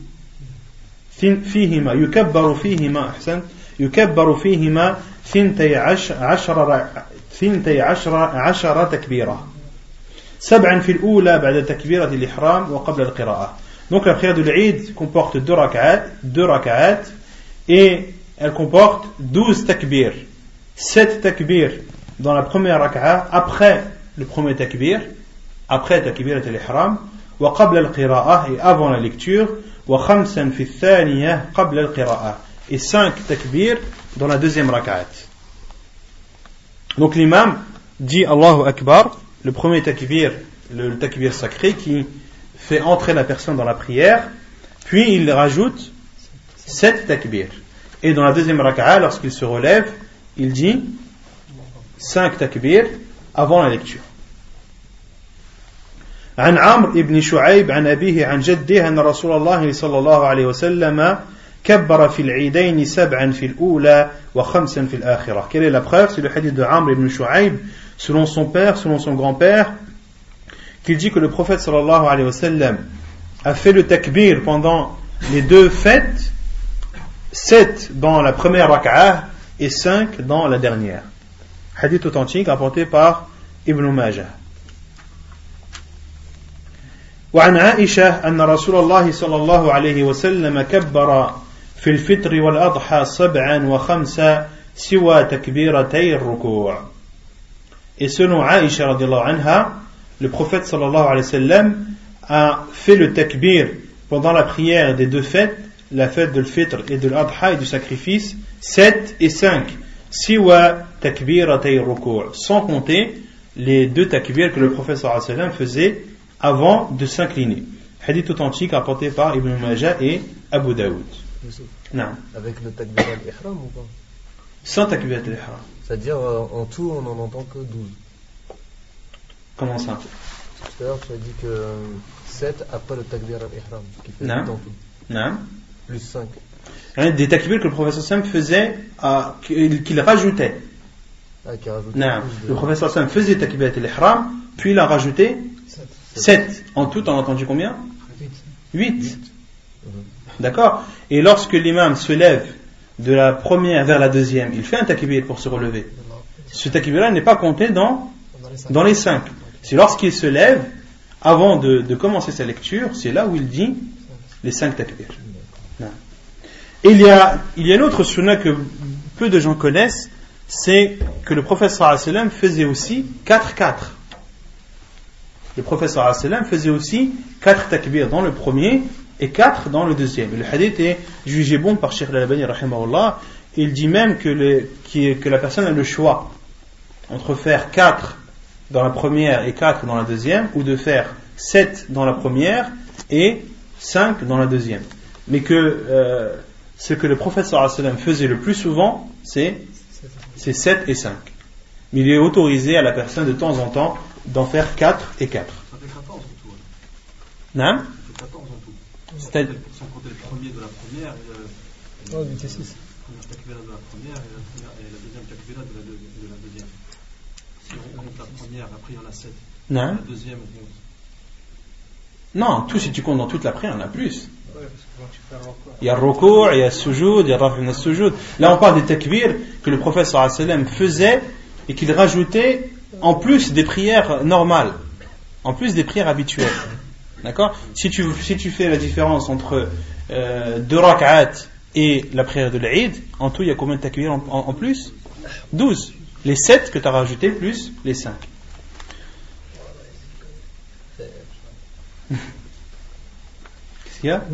فيهما يكبر فيهما أحسن يكبر فيهما ثنتي عشر ثنتي عشر عشر تكبيرة سبعا في الأولى بعد تكبيرة الإحرام وقبل القراءة. Donc la prière de l'Eid comporte deux rak'at, deux rak'at et elle comporte douze takbir, sept takbir dans la première rak'a après le premier takbir, après takbirat al-ihram, wa qabla al-qira'ah et avant la lecture, wa khamsan fi al-thaniyah qabla al-qira'ah et cinq takbir dans la deuxième rak'at. Donc l'imam dit Allahu Akbar, le premier takbir, le takbir sacré qui fait entrer la personne dans la prière, puis il rajoute sept takbir. Et dans la deuxième rak'a, lorsqu'il se relève, il dit cinq takbir avant la lecture. عن عمرو بن شعيب عن أبيه عن جده أن رسول الله صلى الله عليه وسلم كبر في العيدين سبعا في الأولى وخمسا في الآخرة. Quelle est la preuve? C'est le hadith de Amr ibn Shu'aib, selon son père, selon son grand-père, qu'il dit que le prophète sallallahu alayhi wa sallam a fait le takbir pendant les deux fêtes, sept dans la première rak'a et cinq dans la dernière. Hadith authentique rapporté par Ibn Majah. وعن عائشة أن رسول الله صلى الله عليه وسلم كبر في الفطر والأضحى سبعا وخمسة سوى تكبيرتي الركوع. Et selon Aïcha radiallahu anha, le prophète sallallahu alayhi wa sallam a fait le takbir pendant la prière des deux fêtes, la fête de l'Fitr et de l'Adha et du sacrifice, sept et cinq, siwa takbiratay ruku', sans compter les deux takbirs que le prophète sallallahu alayhi wa sallam faisait avant de s'incliner. Hadith authentique rapporté par Ibn Majah et Abu Daoud. Non. Avec le takbir al-ihram ou pas? Sans takbir al-ihram. C'est-à-dire en tout on n'en entend que douze. Comment ça? Tout à l'heure tu as dit que sept après le takbir al-ihram, qui fait non. huit en tout. Non. Plus cinq. Des takbirs que le prophète sallam faisait, à, qu'il rajoutait. Ah, qui rajoutait non. De... Le prophète sallam faisait takbir al-ihram, puis il a rajouté sept. En tout, on a entendu combien? huit. D'accord? Et lorsque l'imam se lève de la première vers la deuxième, il fait un takbir pour se relever. Ce takbir-là n'est pas compté dans, dans les cinq. C'est lorsqu'il se lève, avant de, de commencer sa lecture, c'est là où il dit les cinq takbirs. Et il y a, il y a une autre sunna que peu de gens connaissent, c'est que le prophète sallallahu alayhi wa sallam faisait aussi quatre quatre. Le prophète sallallahu alayhi wa sallam faisait aussi quatre takbir dans le premier et quatre dans le deuxième. Et le hadith est jugé bon par Cheikh Al-Albani rahimahullah. Il dit même que, le, que la personne a le choix entre faire quatre dans la première et quatre dans la deuxième, ou de faire sept dans la première et cinq dans la deuxième. Mais que euh, ce que le prophète sallallahu alayhi wa sallam faisait le plus souvent, c'est, c'est sept et cinq. Mais il est autorisé à la personne de temps en temps d'en faire quatre et quatre. Ça fait quatorze en tout. Non? Ça fait quatorze en tout. C'est sans compter le premier de la première et le, oh, huit et six. Le premier takbira de la première et, la, et la deuxième takbira de la, de, de la deuxième. Si on compte la première, après il y en a sept. Non? La deuxième, onze. Non, tout, si tu comptes dans toute la prière, il y en a plus. Il y a le recours, il y a le sujoud, il y a le raf'in al-sujoud. Là, on parle des takbir que le prophète sallallahu alayhi wa sallam faisait et qu'il rajoutait en plus des prières normales, en plus des prières habituelles. D'accord ? Si tu, si tu fais la différence entre euh, deux rak'at et la prière de l'Eid, en tout, il y a combien de takbir en, en, en plus ? douze. Les sept que tu as rajoutés plus les cinq. Qu'est-ce qu'il y a ?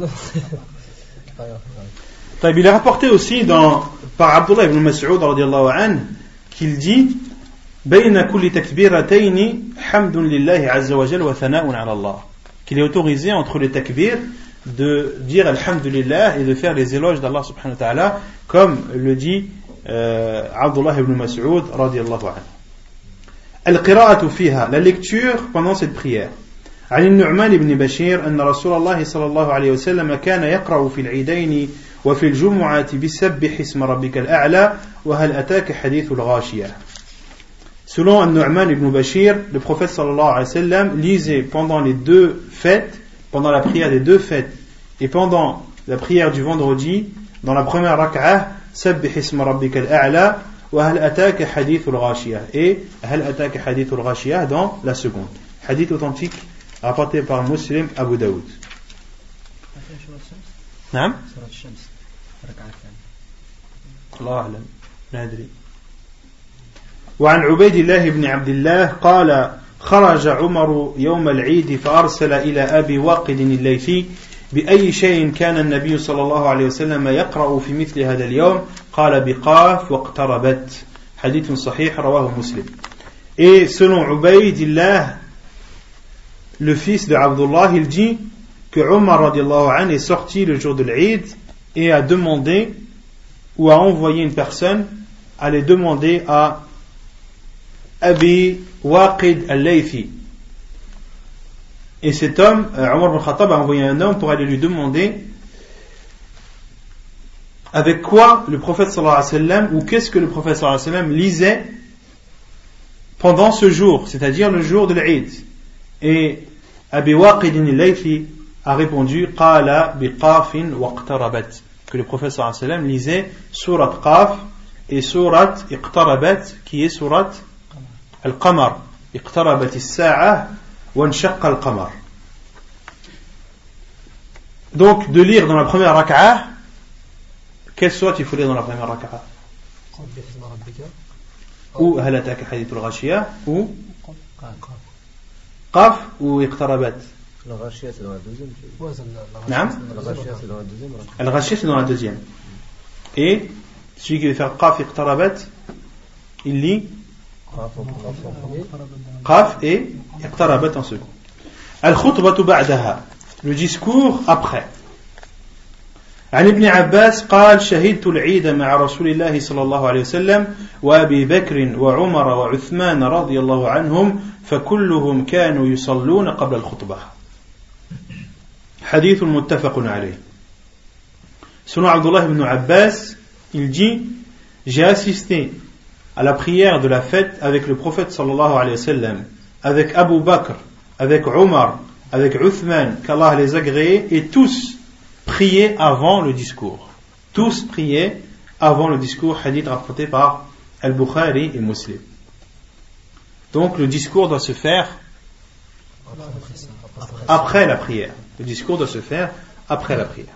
Il est rapporté aussi dans, par Abdullah ibn Mas'ud radiyallahu anhu qu'il dit بين كل تكبيرتين حمد لله عز وجل وثناء على الله, qu'il est autorisé entre les takbir de dire alhamdulillah et de faire les éloges d'Allah subhanahu wa ta'ala, comme le dit euh, Abdullah ibn Mas'ud radiyallahu anhu. القراءة فيها, la lecture pendant cette prière. عن النعمان بن بشير أن رسول الله صلى الله عليه وسلم كان يقرأ في العيدين وفي الجمعة بسبح اسم ربك الأعلى وهل أتاك حديث الغاشية. Selon An-Nu'man ibn Bashir, le prophète sallallahu alayhi wa sallam lisait pendant les deux fêtes, pendant la prière des deux fêtes et pendant la prière du vendredi, dans la première rak'ah, Sabbih isma rabbika al-a'la wa hal ataka hadith al-ghashiyah, et hal ataka hadith al-ghashiyah dans la seconde. Hadith authentique rapporté par Muslim, Abu Daoud. نعم الله أعلم لا أدري. وعن عبيد الله بن عبد الله قال خرج عمر يوم العيد فأرسل إلى أبي واقد الليثي بأي شيء كان النبي صلى الله عليه وسلم يقرأ في مثل هذا اليوم قال بقاف واقتربت. حديث صحيح رواه مسلم. Et selon Ubaydillah, le fils de Abdullah, il dit que Omar radiallahu anhu est sorti le jour de l'Eid et a demandé ou a envoyé une personne à aller demander à Abi Waqid al-Laythi. Et cet homme, Omar ibn Khattab, a envoyé un homme pour aller lui demander avec quoi le prophète sallallahu alayhi wa sallam, ou qu'est-ce que le prophète sallallahu alayhi wa sallam lisait pendant ce jour, c'est-à-dire le jour de l'Eid. Et Abi Waqid al-Laythi a répondu Qala bi qafin waqtarabat, que le prophète sallallahu alayhi wa sallam lisait surat Qaf et surat Iqtarabat, qui est surat Al-Qamar. Iqtarabat as-sa'a wa anshaqqa al-qamar. Donc de lire dans la première rak'ah, quelle surat il faut lire dans la première rak'ah? Ou hal ataka hadith al-ghashiyah, ou Qaf ou Iqtarabat. La Ghashiyah c'est dans la deuxième. Non, la Ghashiyah c'est dans la deuxième. La Ghashiyah c'est dans la deuxième. Et celui qui veut faire Qaf Iqtarabat, il lit Qaf et Iqtarabat en second. Al-Khutbatu ba'daha, le discours après. عن ابن عباس قال شهدت العيد مع رسول الله صلى الله عليه وسلم وأبي بكر وعمر وعثمان رضي الله عنهم فكلهم كانوا يصلون قبل الخطبة. حديث متفق عليه. Selon Abdullah ibn Abbas, il dit j'ai assisté à la prière de la fête avec le prophète sallallahu alayhi wa sallam, avec Abu Bakr, avec Omar, avec Uthman, qu'Allah les agréés, et tous priaient avant le discours. Tous priaient avant le discours, hadith rapporté par Al-Bukhari et Muslim. Donc le discours doit se faire après la prière. Le discours doit se faire après la prière.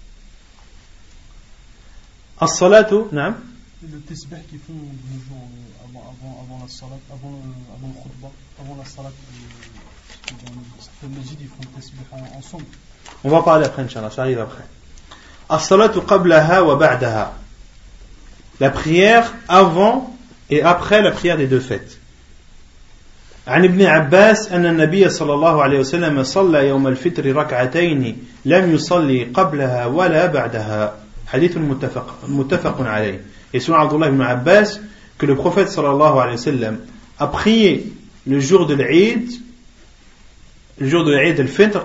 As-salatu, na'am. Le tasbih qu'ils font avant, avant, avant la salat, avant, avant le khutbah, avant la salat, dans le masjid, ils font le tasbih ensemble. On va parler après, Inch'Allah, ça arrive après. As-salatu qablaha wa ba'daha. La prière avant et après la prière des deux fêtes. عن ابن عباس أن النبي صلى الله عليه وسلم صلى يوم الفطر ركعتين لم يصلي قبلها ولا بعدها. حديث متفق متفق عليه. Et selon Abdullah ibn Abbas, que le prophète sallallahu alayhi wa sallam a prié le jour de l'Eid, le jour de l'Eid al-Fitr,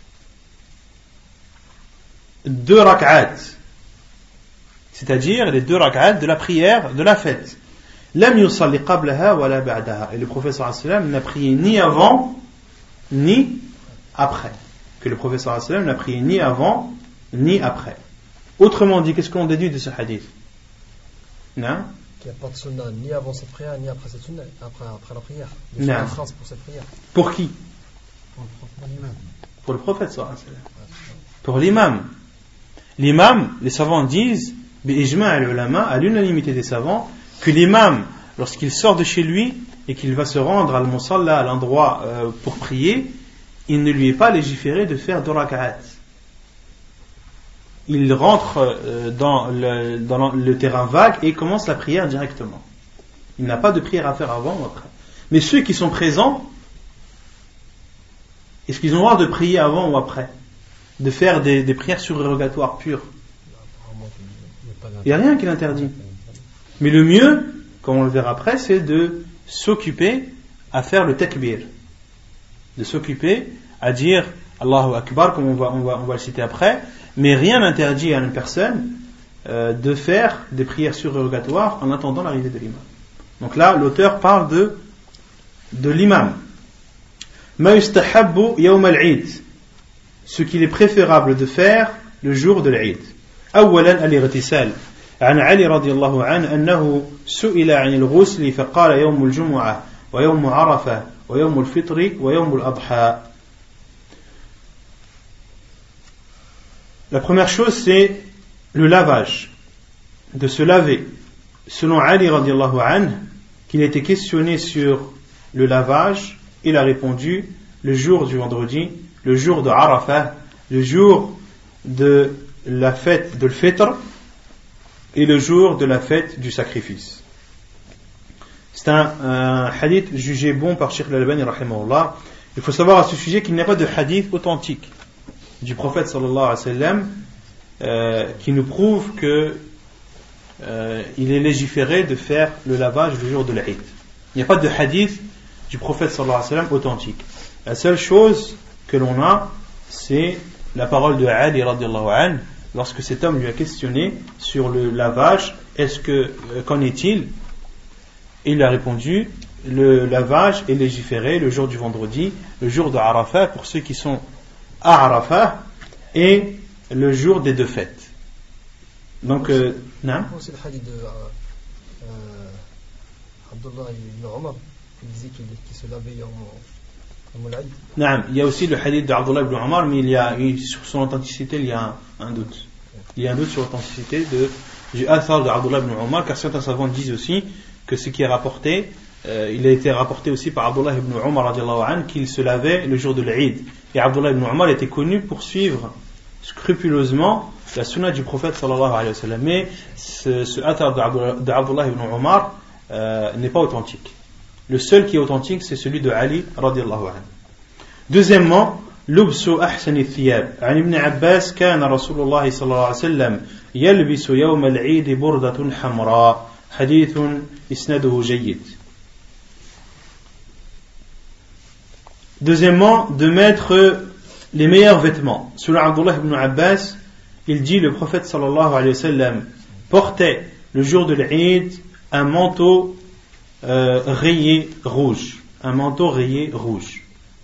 deux rak'at, c'est-à-dire les deux rak'at de la prière de la fête. Lam yusalli qablaha wa la ba'daha. Et le prophète sallallahu alayhi wa sallam n'a prié ni avant ni après. que le prophète sallallahu alayhi wa sallam n'a prié ni avant ni après. Autrement dit, qu'est-ce qu'on déduit de ce hadith? Non? Qu'il n'y a pas de sunna ni avant cette prière ni après cette sunna, après, après la prière. De Non. faire référence pour cette prière. Pour qui? Pour le prophète sallallahu alayhi wa sallam. Pour l'imam. L'imam, les savants disent, bi-ijma' al-ulama, à l'unanimité des savants, que l'imam, lorsqu'il sort de chez lui et qu'il va se rendre à al-musalla, à l'endroit euh, pour prier, il ne lui est pas légiféré de faire deux rak'at. Il rentre euh, dans, le, dans le terrain vague et commence la prière directement. Il n'a pas de prière à faire avant ou après. Mais ceux qui sont présents, est-ce qu'ils ont le droit de prier avant ou après? De faire des, des prières surérogatoires pures? Il n'y a rien qui l'interdit. Mais le mieux, comme on le verra après, c'est de s'occuper à faire le takbir. De s'occuper à dire Allahu Akbar, comme on va, on va, on va le citer après. Mais rien n'interdit à une personne euh, de faire des prières surérogatoires en attendant l'arrivée de l'imam. Donc là, l'auteur parle de, de l'imam. Ma yustahabbu yawm al-Eid. Ce qu'il est préférable de faire le jour de l'Eid. أولا الاغتسال. عن علي رضي الله عنه أنه سئل عن الغسل فقال يوم الجمعة ويوم عرفة ويوم الفطر ويوم الأضحى. La première chose, c'est le lavage, de se laver. Selon Ali radiallahu anhu, qu'il a été questionné sur le lavage, il a répondu le jour du vendredi, le jour de Arafah, le jour de la fête de l'Fitr et le jour de la fête du sacrifice. C'est un, un hadith jugé bon par Cheikh Al-Albani rahimahullah. Il faut savoir à ce sujet qu'il n'y a pas de hadith authentique du prophète sallallahu alayhi wa sallam euh, qui nous prouve que euh, il est légiféré de faire le lavage le jour de l'Eid. Il n'y a pas de hadith du prophète sallallahu alayhi wa sallam authentique. La seule chose que l'on a, c'est la parole de Ali radiallahu anhu lorsque cet homme lui a questionné sur le lavage. Est-ce que euh, qu'en est-il? Il a répondu le lavage est légiféré le jour du vendredi, le jour de Arafah pour ceux qui sont à Arafah et le jour des deux fêtes. Donc, euh, non? C'est le hadith de euh, euh, Abdullah ibn Omar qui disait qu'il, qu'il se lavait en Moulaïd. Non, il y a aussi le hadith d'Abdullah ibn Omar, mais il y a, sur son authenticité, il y a un, un doute. Il y a un doute sur l'authenticité de, du athar d'Abdullah ibn Omar, car certains savants disent aussi que ce qui est rapporté, euh, il a été rapporté aussi par Abdullah ibn Omar radiallahu anhu qu'il se lavait le jour de l'Eid. Et Abdullah ibn Omar était connu pour suivre scrupuleusement la sunna du prophète sallallahu alayhi wa sallam. Mais ce, ce athar d'Abdullah ibn Omar euh, n'est pas authentique. Le seul qui est authentique, c'est celui de Ali radiallahu anhu. Deuxièmement, لبس أحسن الثياب. عن ابن عباس كان رسول الله صلى الله عليه وسلم يلبس يوم العيد بردة حمراء. حديث إسناده جيد. Deuxièmement, de mettre les meilleurs vêtements. Selon Abdullah ibn Abbas, il dit le prophète sallallahu alayhi wa sallam portait le jour de l'Eid un manteau euh, rayé rouge. Un manteau rayé rouge.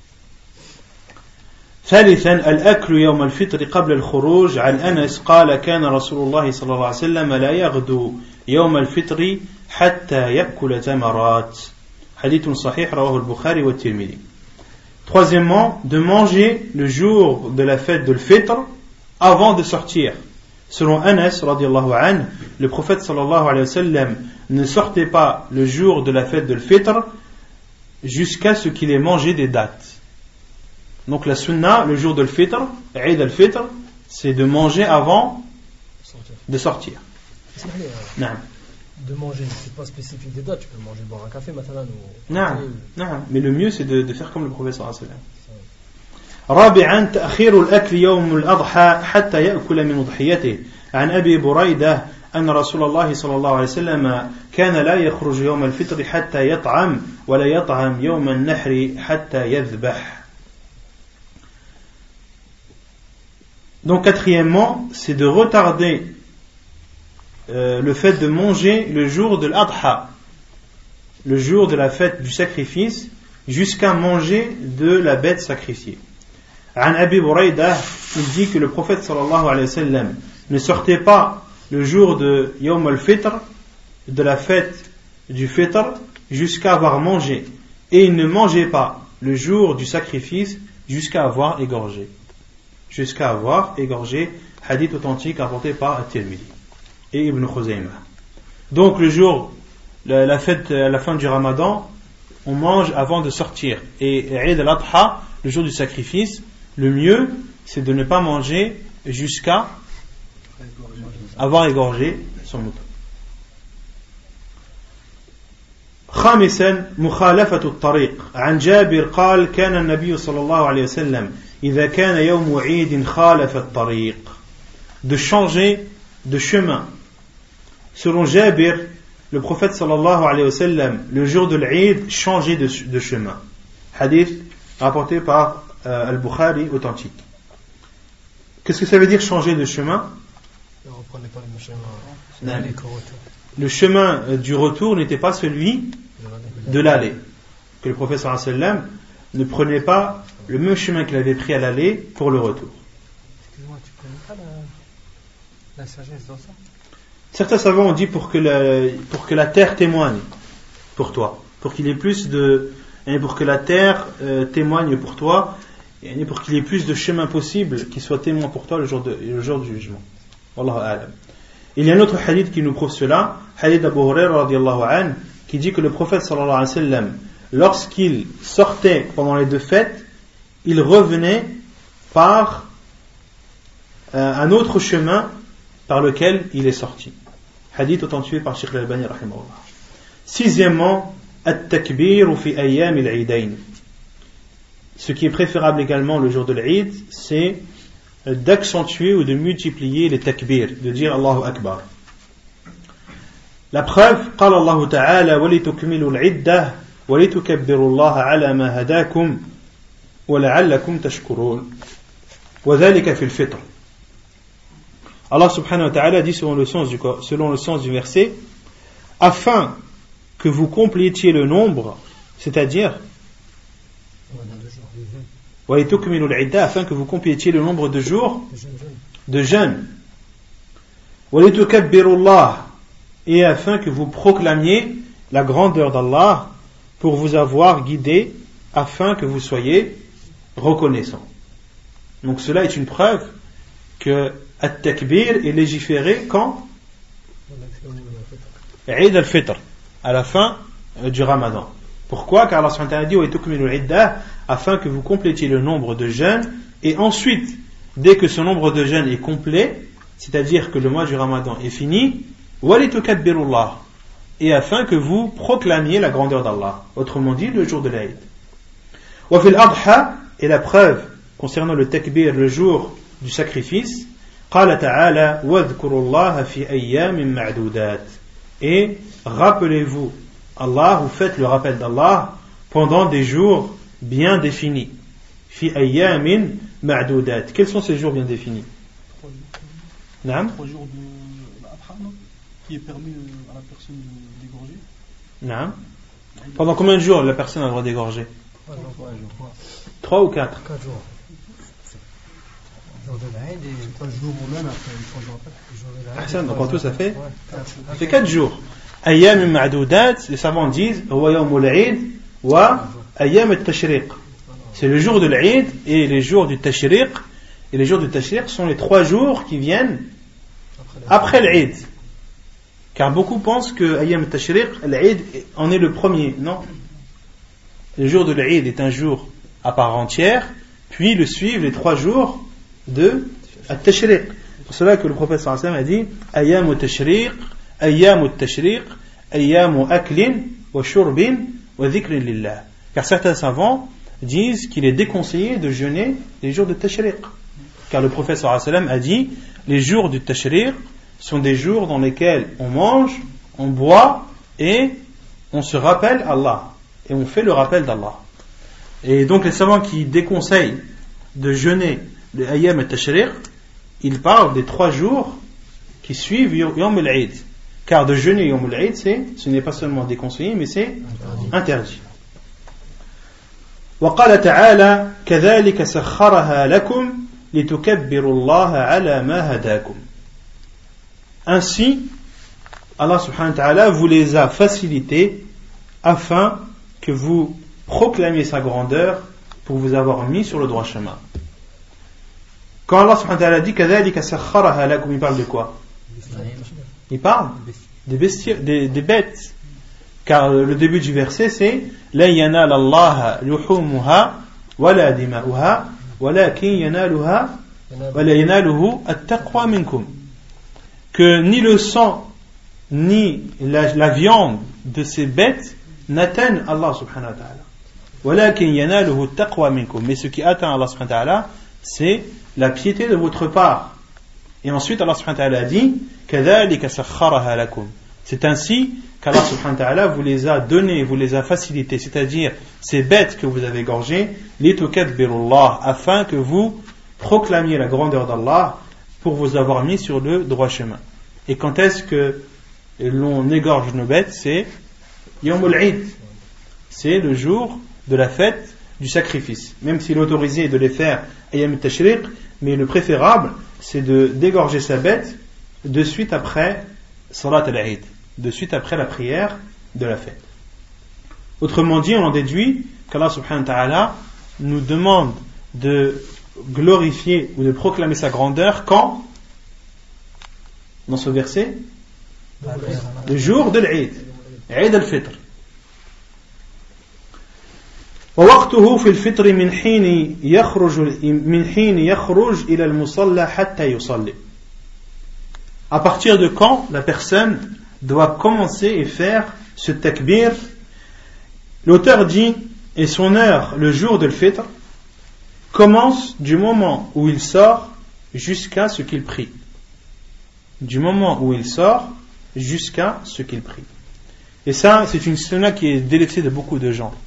ثالثا الأكل يوم الفطر قبل الخروج. عن أنس قال كان رسول الله صلى الله عليه وسلم لا يغدو يوم الفطر حتى يأكل تمرات. حديث صحيح رواه البخاري والترمذي. Troisièmement, de manger le jour de la fête de l'Fitr avant de sortir. Selon Anas radiallahu anhu, le prophète sallallahu alayhi wa sallam ne sortait pas le jour de la fête de l'Fitr jusqu'à ce qu'il ait mangé des dattes. Donc la sunna, le jour de l'Fitr, Eid al-Fitr, c'est de manger avant de sortir. Non. De manger, c'est pas spécifique des dates, tu peux manger, boire un café maintenant. Ou... Non, non, mais le mieux c'est de, de faire comme le prophète sallallahu alayhi wa sallam. رابعا تأخير الأكل يوم الأضحى حتى يأكل من أضحيته. عن أبي بريدة أن رسول الله صلى الله عليه وسلم كان لا يخرج يوم الفطر حتى يطعم ولا يطعم يوم النحر حتى يذبح. Donc quatrièmement, c'est de retarder euh, le fait de manger le jour de l'Adha, le jour de la fête du sacrifice, jusqu'à manger de la bête sacrifiée. An Abi Buraydah, il dit que le prophète sallallahu alayhi wa sallam ne sortait pas le jour de Yawm al-Fitr, de la fête du Fitr, jusqu'à avoir mangé. Et il ne mangeait pas le jour du sacrifice jusqu'à avoir égorgé. Jusqu'à avoir égorgé, hadith authentique rapporté par At-Tirmidhi et Ibn Khuzaymah. Donc le jour, la, la fête, à la fin du Ramadan, on mange avant de sortir. Et Eid al-Adha, le jour du sacrifice, le mieux, c'est de ne pas manger jusqu'à avoir égorgé son mouton. خامسا مخالفة الطريق عن جابر قال كان النبي صلى الله عليه وسلم إذا كان يوم عيد خالف الطريق. De changer de chemin. Selon Jabir, le prophète sallallahu alayhi wa sallam, le jour de l'Eid, changeait de, de chemin. Hadith rapporté par euh, Al-Bukhari, authentique. Qu'est-ce que ça veut dire changer de chemin? Ne reprenez pas le même chemin. Le chemin du retour n'était pas celui de l'aller. Que le prophète sallallahu alayhi wa sallam ne prenait pas le même chemin qu'il avait pris à l'aller pour le retour. Excuse-moi, tu connais pas la, la sagesse dans ça? Certains savants ont dit pour que la, pour que la terre témoigne pour toi, pour qu'il y ait plus de, pour que la terre euh, témoigne pour toi, et pour qu'il y ait plus de chemins possibles qui soient témoins pour toi le jour, de, le jour du jugement. Wallahu a'lam. Il y a un autre hadith qui nous prouve cela, hadith d'Abu Hurairah radiyallahu anhu, qui dit que le prophète sallallahu alayhi wa sallam, lorsqu'il sortait pendant les deux fêtes, il revenait par euh, un autre chemin par lequel il est sorti. Hadith authentifié par Sheikh Al-Albani rahimahullah. Sixièmement, at-takbir fi ayyam al-eidain. Ce qui est préférable également le jour de l'Eid, c'est d'accentuer ou de multiplier les takbir, de dire Allahu Akbar. La preuve, قال الله تعالى ولتكملوا العدة ولتكبروا الله على ما هداكم ولعلكم تشكرون وذلك في الفطر. Allah subhanahu wa ta'ala dit selon le sens du, selon le sens du verset, afin que vous complétiez le nombre, c'est-à-dire afin que vous complétiez le nombre de jours de jeûne, et afin que vous proclamiez la grandeur d'Allah pour vous avoir guidé, afin que vous soyez reconnaissants. Donc cela est une preuve que At-Takbir est légiféré quand? Eid al-Fitr, à la fin euh, du Ramadan. Pourquoi? Car Allah subhanahu wa ta'ala dit وَيْتُكْمِلُ الْعِدَّةِ, afin que vous complétiez le nombre de jeûnes, et ensuite, dès que ce nombre de jeûnes est complet, c'est-à-dire que le mois du Ramadan est fini, وَلِتُكَبِّرُ اللَّهِ, et afin que vous proclamiez la grandeur d'Allah, autrement dit le jour de l'Eid. وَفِي الْأَضْحَى, et la preuve concernant le takbir, le jour du sacrifice, قال تعالى واذكروا الله في أيام معدودات, et rappelez-vous Allah, vous faites le rappel d'Allah pendant des jours bien définis. في أيام معدودات. Quels sont ces jours bien définis? Naam? Trois jours de l'Adha, qui est permis à la personne d'égorger. Naam. Pendant combien de jours la personne a le droit d'égorger? Trois ou quatre? Quatre jours. Jour de l'Aïd et trois jours ou même après trois jours après. Hassan, donc en tout ça fait ça fait quatre jours. Ayyam ma'doudat, les savants disent huwa yawm al-Eid wa ayyam at-tashriq. C'est le jour de l'Eid et les jours du tashriq, et les jours du tashriq sont les trois jours qui viennent après l'Eid. Car beaucoup pensent que ayyam at-tashriq, l'Eid en est le premier. Non. Le jour de l'Eid est un jour à part entière, puis le suivent les trois jours de at-tashriq. C'est pour cela que le prophète sallallahu alayhi wa sallam a dit ayyam at-tashriq, ayyam at-tashriq, ayyam aklin wa shurbin wa dhikrin lillah. Car certains savants disent qu'il est déconseillé de jeûner les jours de tashriq. Car le prophète sallallahu alayhi wa sallam a dit les jours du tashriq sont des jours dans lesquels on mange, on boit et on se rappelle Allah et on fait le rappel d'Allah. Et donc les savants qui déconseillent de jeûner le Ayyam al-Tashriq, ils parlent des trois jours qui suivent Yom al-Eid. Car de jeûner Yom al-Eid, c'est, ce n'est pas seulement déconseillé, mais c'est interdit. وقال تعالى كذلك سخرها لكم لتكبروا الله على ما هداكم. Ainsi, Allah subhanahu wa ta'ala vous les a facilités afin que vous proclamiez sa grandeur pour vous avoir mis sur le droit chemin. Quand Allah subhanahu wa ta'ala dit كذلك سخرها لكم, il parle de quoi? Il parle des, besti- des, des bêtes. Car le début du verset c'est لا ينال الله لحومها ولا دماؤها ولكن ينالها ولا يناله التقوى منكم. Que ni le sang ni la, la viande de ces bêtes n'atteignent Allah subhanahu wa ta'ala. ولكن يناله التقوى منكم. Mais ce qui atteint Allah subhanahu wa ta'ala, c'est la piété de votre part. Et ensuite Allah subhanahu wa ta'ala dit كذلك سخرها لكم. C'est ainsi qu'Allah subhanahu wa ta'ala vous les a donnés, vous les a facilités, c'est-à-dire ces bêtes que vous avez gorgées, litukabbirullah, afin que vous proclamiez la grandeur d'Allah pour vous avoir mis sur le droit chemin. Et quand est-ce que l'on égorge nos bêtes? C'est Yawmul Eid, c'est le jour de la fête du sacrifice. Même s'il est autorisé de les faire Ayyam al-Tashriq, mais le préférable c'est de d'égorger sa bête de suite après Salat al-Eid, de suite après la prière de la fête. Autrement dit, on en déduit qu'Allah subhanahu wa ta'ala nous demande de glorifier ou de proclamer sa grandeur quand? Dans ce verset, le jour de l'Eid, Eid al-Fitr. ووقته في الفطر من حين يخرج من حين يخرج إلى المصلى حتى يصلي. À partir de quand la personne doit commencer et faire ce takbir? L'auteur dit, et son heure, le jour de l'Fitr, commence du moment où il sort jusqu'à ce qu'il prie. Du moment où il sort jusqu'à ce qu'il prie. Et ça, c'est une sunna qui est délaissée de beaucoup de gens.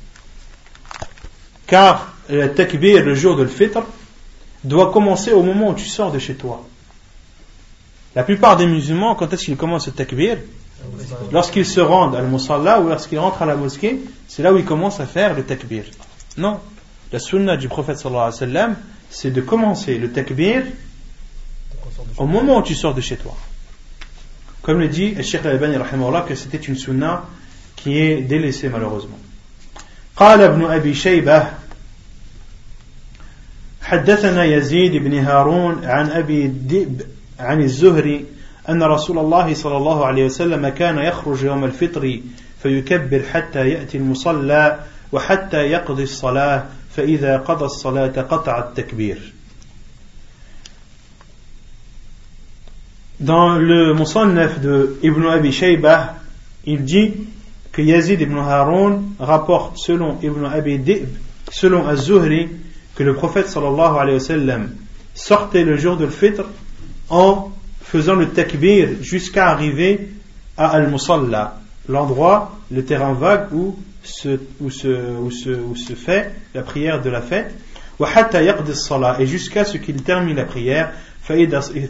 Car le takbir, le jour de l'Fitr, doit commencer au moment où tu sors de chez toi. La plupart des musulmans, quand est-ce qu'ils commencent le takbir? Lorsqu'ils se rendent à al-Musalla ou lorsqu'ils rentrent à la mosquée, c'est là où ils commencent à faire le takbir. Non. La sunna du prophète sallallahu alayhi wa sallam, c'est de commencer le takbir au moment où tu sors de chez toi. Comme le dit le Cheikh al-Albani rahimahullah, que c'était une sunna qui est délaissée malheureusement. قال ابن أبي شيبة حدثنا يزيد بن هارون عن أبي دئب عن الزهري أن رسول الله صلى الله عليه وسلم كان يخرج يوم الفطر فيكبر حتى يأتي المصلى وحتى يقضي الصلاة فإذا قضى الصلاة قطع التكبير. Dans le Musannaf de Ibn Abi Shaybah, il dit que Yazid ibn Harun rapporte selon Ibn Abi Dib, selon Az-Zuhri, que le prophète sallallahu alayhi wa sallam sortait le jour de l'Fitr en faisant le takbir jusqu'à arriver à Al-Musalla, l'endroit, le terrain vague où se, où se, où se, où se fait la prière de la fête, et jusqu'à ce qu'il termine la prière. Et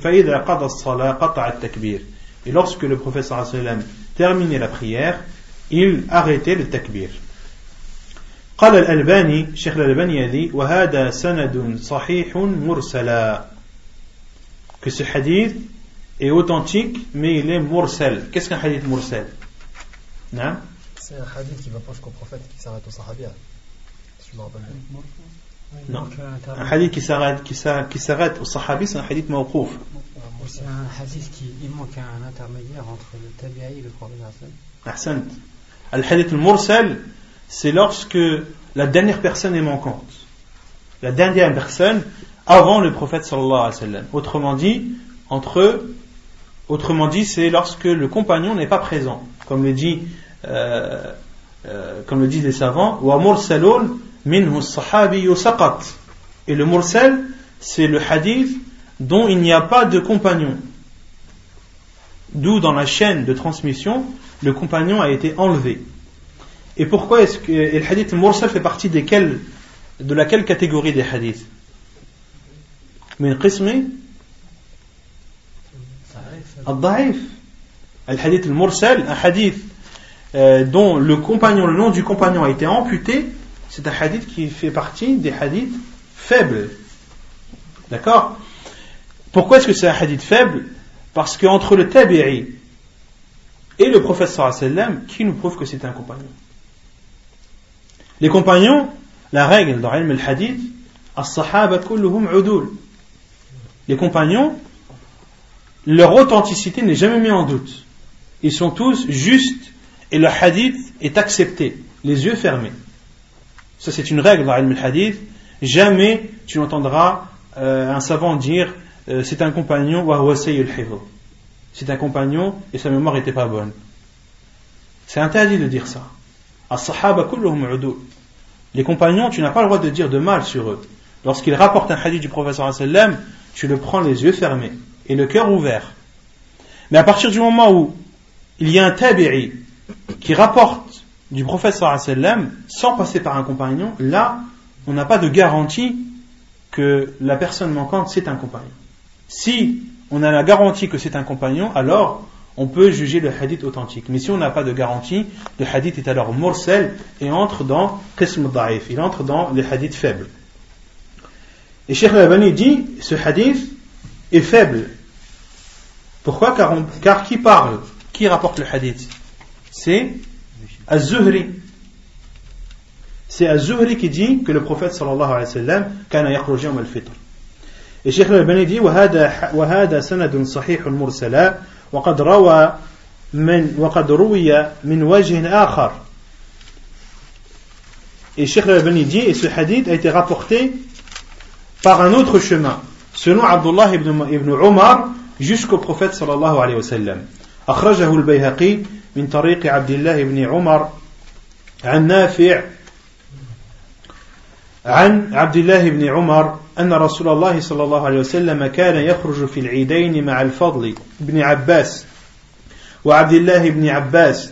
lorsque le prophète sallallahu alayhi wa sallam terminait la prière, il arrêtait le takbir. قال الألباني شيخ الألباني يدي وهذا سند صحيح مرسلا, que ce hadith est authentique mais il est mursal. Qu'est-ce qu'un hadith mursal? Non? C'est un hadith qui va pas jusqu'au prophète, qui s'arrête au sahabia. Si je me rappelle bien. Non. Un hadith qui s'arrête, qui s'arrête, qui s'arrête au sahabi, c'est un hadith mawqouf. C'est un hadith qui il manque un intermédiaire entre le tabi'i et le prophète. Ahsant. Al-hadith al-mursal, c'est lorsque la dernière personne est manquante. La dernière personne avant le prophète sallallahu alayhi wa sallam. Autrement dit, entre autrement dit, c'est lorsque le compagnon n'est pas présent. Comme le dit, euh, euh, comme le disent les savants, wa mursalun minhu as-sahabi saqat. Et le mursal, c'est le hadith dont il n'y a pas de compagnon. D'où dans la chaîne de transmission, le compagnon a été enlevé. Et pourquoi est-ce que et le hadith mursal fait partie desquels, de laquelle catégorie des hadiths? Min qismi al-da'if. Al-hadith al-mursal, un hadith euh, dont le compagnon, le nom du compagnon a été amputé, c'est un hadith qui fait partie des hadiths faibles. D'accord? Pourquoi est-ce que c'est un hadith faible? Parce qu'entre le tabi'i et le prophète sallallahu alayhi wa sallam, qui nous prouve que c'est un compagnon? Les compagnons, la règle dans l'ilm al-hadith, as-sahaba kulluhum udul. Les compagnons, leur authenticité n'est jamais mise en doute. Ils sont tous justes et le hadith est accepté, les yeux fermés. Ça, c'est une règle dans l'ilm al-hadith. Jamais tu n'entendras euh, un savant dire euh, c'est un compagnon wa huwa sayyul hifz. C'est un compagnon et sa mémoire n'était pas bonne. C'est interdit de dire ça. As-sahaba kulluhum udul. Les compagnons, tu n'as pas le droit de dire de mal sur eux. Lorsqu'ils rapportent un hadith du prophète sallallahu alayhi wa sallam, tu le prends les yeux fermés et le cœur ouvert. Mais à partir du moment où il y a un tabi'i qui rapporte du prophète sallallahu alayhi wa sallam sans passer par un compagnon, là, on n'a pas de garantie que la personne manquante c'est un compagnon. Si on a la garantie que c'est un compagnon, alors on peut juger le hadith authentique. Mais si on n'a pas de garantie, le hadith est alors mursal et entre dans qism da'if, il entre dans les hadiths faibles. Et Cheikh Al-Albani dit, ce hadith est faible. Pourquoi? Car, on, car qui parle? Qui rapporte le hadith? C'est Az-Zuhri. C'est Az-Zuhri qui dit que le prophète sallallahu alayhi wa sallam kana yakhruj yawm al-fitr. Et Cheikh Al-Albani dit وهذا وهذا سند صحيح مرسلا وقد روى من وقد روي من وجه آخر. Et Cheikh Al-Albani dit, et ce hadith a été rapporté par un autre chemin, selon Abdullah ibn, ibn Umar, jusqu'au prophète sallallahu alayhi wa sallam. أخرجه البيهقي من طريق عبد الله بن عمر عن نافع عن عبد الله بن عمر أن رسول الله صلى الله عليه وسلم كان يخرج في العيدين مع الفضل بن عباس وعبد الله بن عباس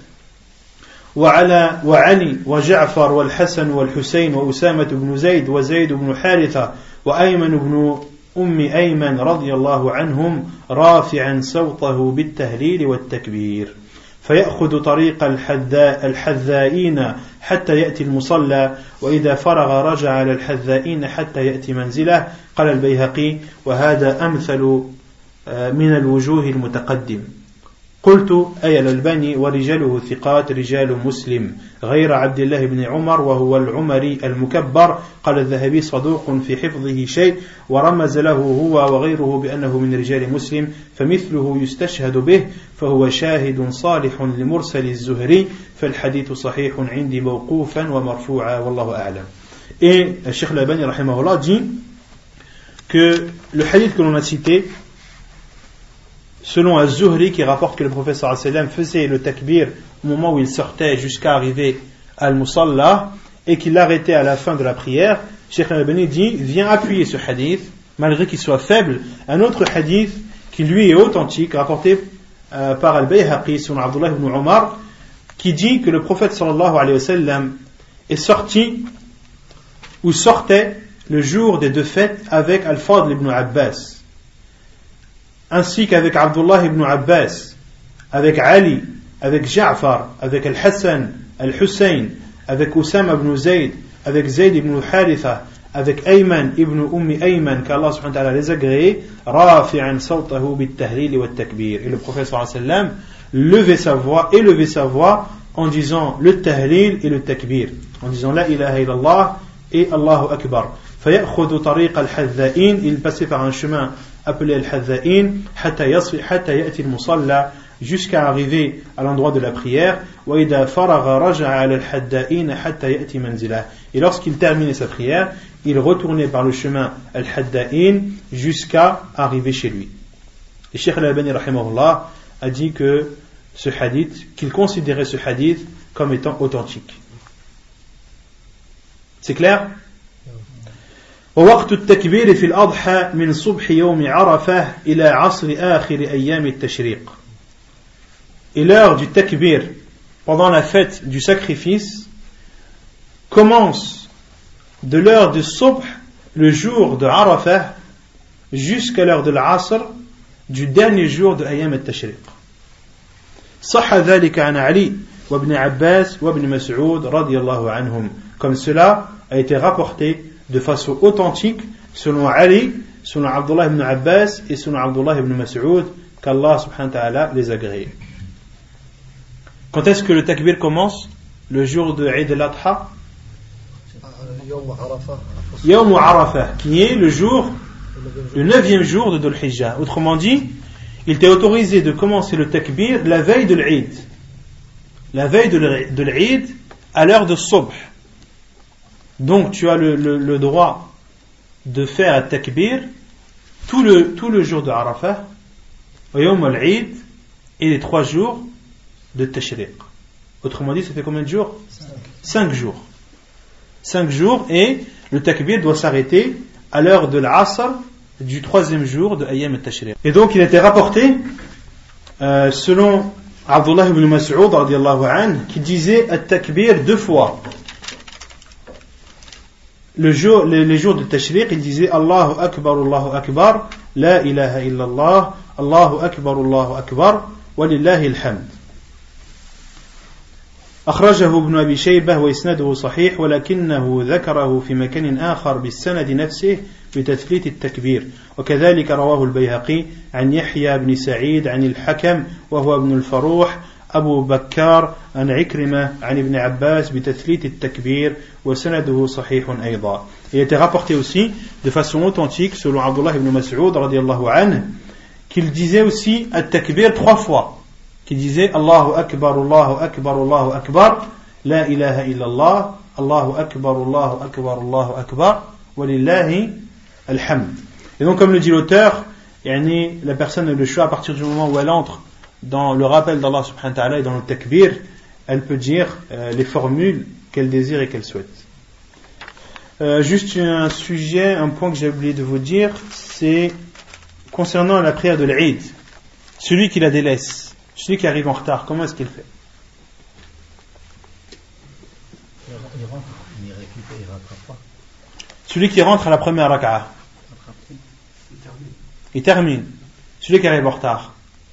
وعلى وعلي وجعفر والحسن والحسين وأسامة بن زيد وزيد بن حارثة وأيمن بن أم أيمن رضي الله عنهم رافعا صوته بالتهليل والتكبير فيأخذ طريق الحذائين حتى يأتي المصلى وإذا فرغ رجع على الحذائين حتى يأتي منزله. قال البيهقي وهذا أمثل من الوجوه المتقدم. قلت أي الألباني ورجاله ثقات رجال مسلم غير عبد الله بن عمر وهو العمري المكبر. قال الذهبي صدوق في حفظه شيء ورمز له هو وغيره بأنه من رجال مسلم فمثله يستشهد به فهو شاهد صالح لمرسل الزهري فالحديث صحيح عندي موقوفا ومرفوعا والله أعلم. Et Cheikh Al-Albani rahimahullah dit que le hadith que l'on a cité selon Az-Zuhri qui rapporte que le prophète sallallahu alayhi wa sallam faisait le takbir au moment où il sortait jusqu'à arriver à Al-Musalla et qu'il l'arrêtait à la fin de la prière, Cheikh Al-Albani dit vient appuyer ce hadith malgré qu'il soit faible, un autre hadith qui lui est authentique rapporté euh, par Al-Bayhaqi selon Abdullah ibn Umar qui dit que le prophète sallallahu alayhi wa sallam est sorti ou sortait le jour des deux fêtes avec Al-Fadl ibn Abbas ainsi qu'avec Abdullah ibn Abbas, avec Ali, avec Ja'far, avec Al-Hassan, Al-Hussein, avec Usama ibn Zayd, avec Zayd ibn Haritha, avec Ayman ibn Ummi Ayman, qu'Allah subhanahu wa ta'ala les a gréés, rafi'an sawtahu bit-tahlil wa at-takbir. Et le prophète sallallahu alayhi wa sallam levait sa voix, élevait sa voix en disant le tahlil et le takbir, en disant la ilaha illallah et Allahu akbar. فيأخذ طريق الحذائين, il passait par un chemin appelé Al-Hadha'in, حتى يصل حتى يأتي المصلى, jusqu'à arriver à l'endroit de la prière. وإذا فرغ رجع على الحذائين حتى يأتي منزله. Et lorsqu'il terminait sa prière, il retournait par le chemin Al-Hadha'in jusqu'à arriver chez lui. Et Cheikh Al-Albani rahimahullah a dit que ce hadith, qu'il considérait ce hadith comme étant authentique. C'est clair? ووقت التكبير في الأضحى من صبح يوم عرفة إلى عصر آخر أيام التشريق. Et l'heure du takbir pendant la fête du sacrifice commence de l'heure de Subh, le jour de Arafah, jusqu'à l'heure de l'Asr du dernier jour de Ayyam al-Tashriq. صح ذلك عن علي وابن عباس وابن مسعود رضي الله عنهم. Comme cela a été rapporté de façon authentique selon Ali, selon Abdullah ibn Abbas et selon Abdullah ibn Mas'ud, qu'Allah subhanahu wa ta'ala les agrée. Quand est-ce que le takbir commence? Le jour de Eid al-Adha, Yawm Arafah, qui est le jour, le neuvième jour de Dhul Hijjah. Autrement dit, il t'est autorisé de commencer le takbir la veille de l'Eid, la veille de l'Eid à l'heure de Subh. Donc tu as le, le, le droit de faire un takbir tout le, tout le jour de Arafah, Yawm al-Eid, et les trois jours de Tashriq. Autrement dit, ça fait combien de jours? Cinq jours. Cinq jours, et le takbir doit s'arrêter à l'heure de l'Asr du troisième jour de Ayyam al-Tashriq. Et donc il était rapporté euh, selon Abdullah ibn Mas'ud radiyallahu anhu, qui disait at-takbir deux fois. Le jour, les, les jours de Tashriq, il disait Allahu Akbar, Allahu Akbar, La ilaha illallah, Allahu Akbar, Allahu Akbar, Walillahi alhamd. أخرجه ابن أبي شيبة وإسناده صحيح ولكنه ذكره في مكان آخر بالسند نفسه بتثليث التكبير وكذلك رواه البيهقي عن يحيى بن سعيد عن الحكم وهو ابن الفروح أبو بكار عن عكرمة عن ابن عباس بتثليث التكبير وسنده صحيح أيضا. Il a été rapporté aussi de façon authentique selon Abdullah ibn Mas'ud radiyallahu anhu qu'il disait aussi at-takbir trois fois, qui disait Allahu Akbar, Allahu Akbar, Allahu Akbar, La ilaha illallah, Allahu Akbar, Allahu Akbar, Allahu Akbar, Walillahi alhamd. Et donc, comme le dit l'auteur, yani, la personne a le choix à partir du moment où elle entre dans le rappel d'Allah subhanahu wa ta'ala et dans le takbir, elle peut dire euh, les formules qu'elle désire et qu'elle souhaite. Euh, juste un sujet, un point que j'ai oublié de vous dire, c'est concernant la prière de l'Eid. Celui qui la délaisse, celui qui arrive en retard, comment est-ce qu'il fait? Il rentre, il récupère, il rattrape pas. Celui qui rentre à la première raka'a, Il termine. il termine. Celui qui arrive en retard.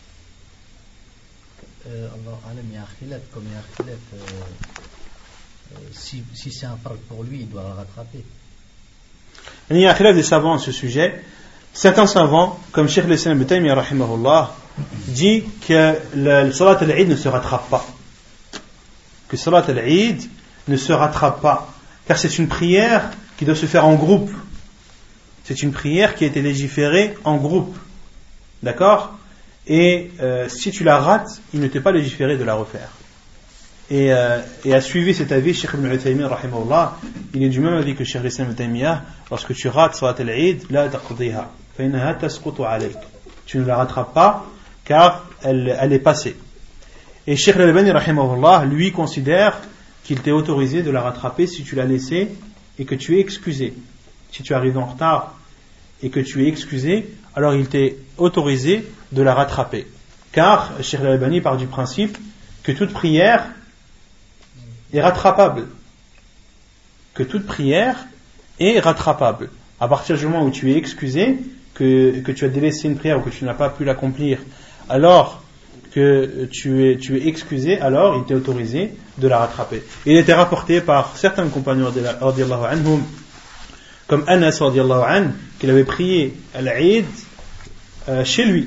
Euh, Allah alam, il y a un khilaf, comme il y a un khilaf, euh, euh, si, si c'est un farq pour lui, il doit le rattraper. Il y a un khilaf des savants à ce sujet. Certains savants, comme Cheikh al-Islam ibn Taymiyyah rahimahullah, dit que le, le salat al-Eid ne se rattrape pas. Que salat al-Eid ne se rattrape pas. Car c'est une prière qui doit se faire en groupe. C'est une prière qui a été légiférée en groupe. D'accord? Et euh, si tu la rates, il ne t'est pas légiféré de la refaire. Et, euh, et a suivi cet avis, Cheikh ibn Uthaymin rahimahullah, il est du même avis que Cheikh al-Islam ibn Taymiyyah, lorsque tu rates salat al-Eid, la taqdiha, fa innaha tasqutu alayk. Tu ne la rattrapes pas, car elle, elle est passée. Et Cheikh al-Albani rahimahullah, lui, considère qu'il t'est autorisé de la rattraper si tu l'as laissée et que tu es excusé. Si tu arrives en retard et que tu es excusé, alors il t'est autorisé de la rattraper. Car Cheikh al-Albani part du principe que toute prière est rattrapable. Que toute prière est rattrapable. À partir du moment où tu es excusé, que, que tu as délaissé une prière ou que tu n'as pas pu l'accomplir, alors que tu es, tu es excusé, alors il t'est autorisé de la rattraper. Il était rapporté par certains compagnons radiyallahu anhum, comme Anas radiyallahu anhu, qu'il avait prié à l'Eid euh, chez lui,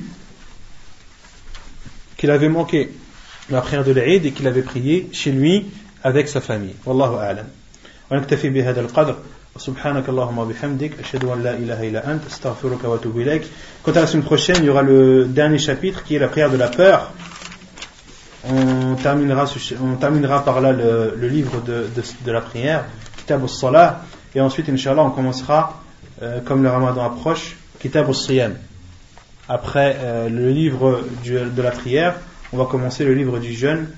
qu'il avait manqué la prière de l'Eid et qu'il avait prié chez lui avec sa famille. Wallahu a'lam. Wa naktafi bi hadha al-qadr. Subhanak Allahumma bihamdik, ashhadu an la ilaha illa ant, astaghfiruka wa atubu ilaik. Quant à la semaine prochaine, il y aura le dernier chapitre qui est la prière de la peur. On terminera, on terminera par là le, le livre de, de, de la prière, Kitab al-Salah, et ensuite, Inch'Allah, on commencera, euh, comme le Ramadan approche, Kitab al-Siyam. Après euh, le livre du, de la prière, on va commencer le livre du jeûne.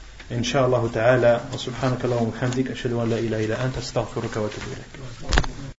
Inch'Allah ta'ala, wa subhanaka Allahumma wa bihamdik, ashhadu an la ilaha illa anta, astaghfiruka wa atubu ilaik.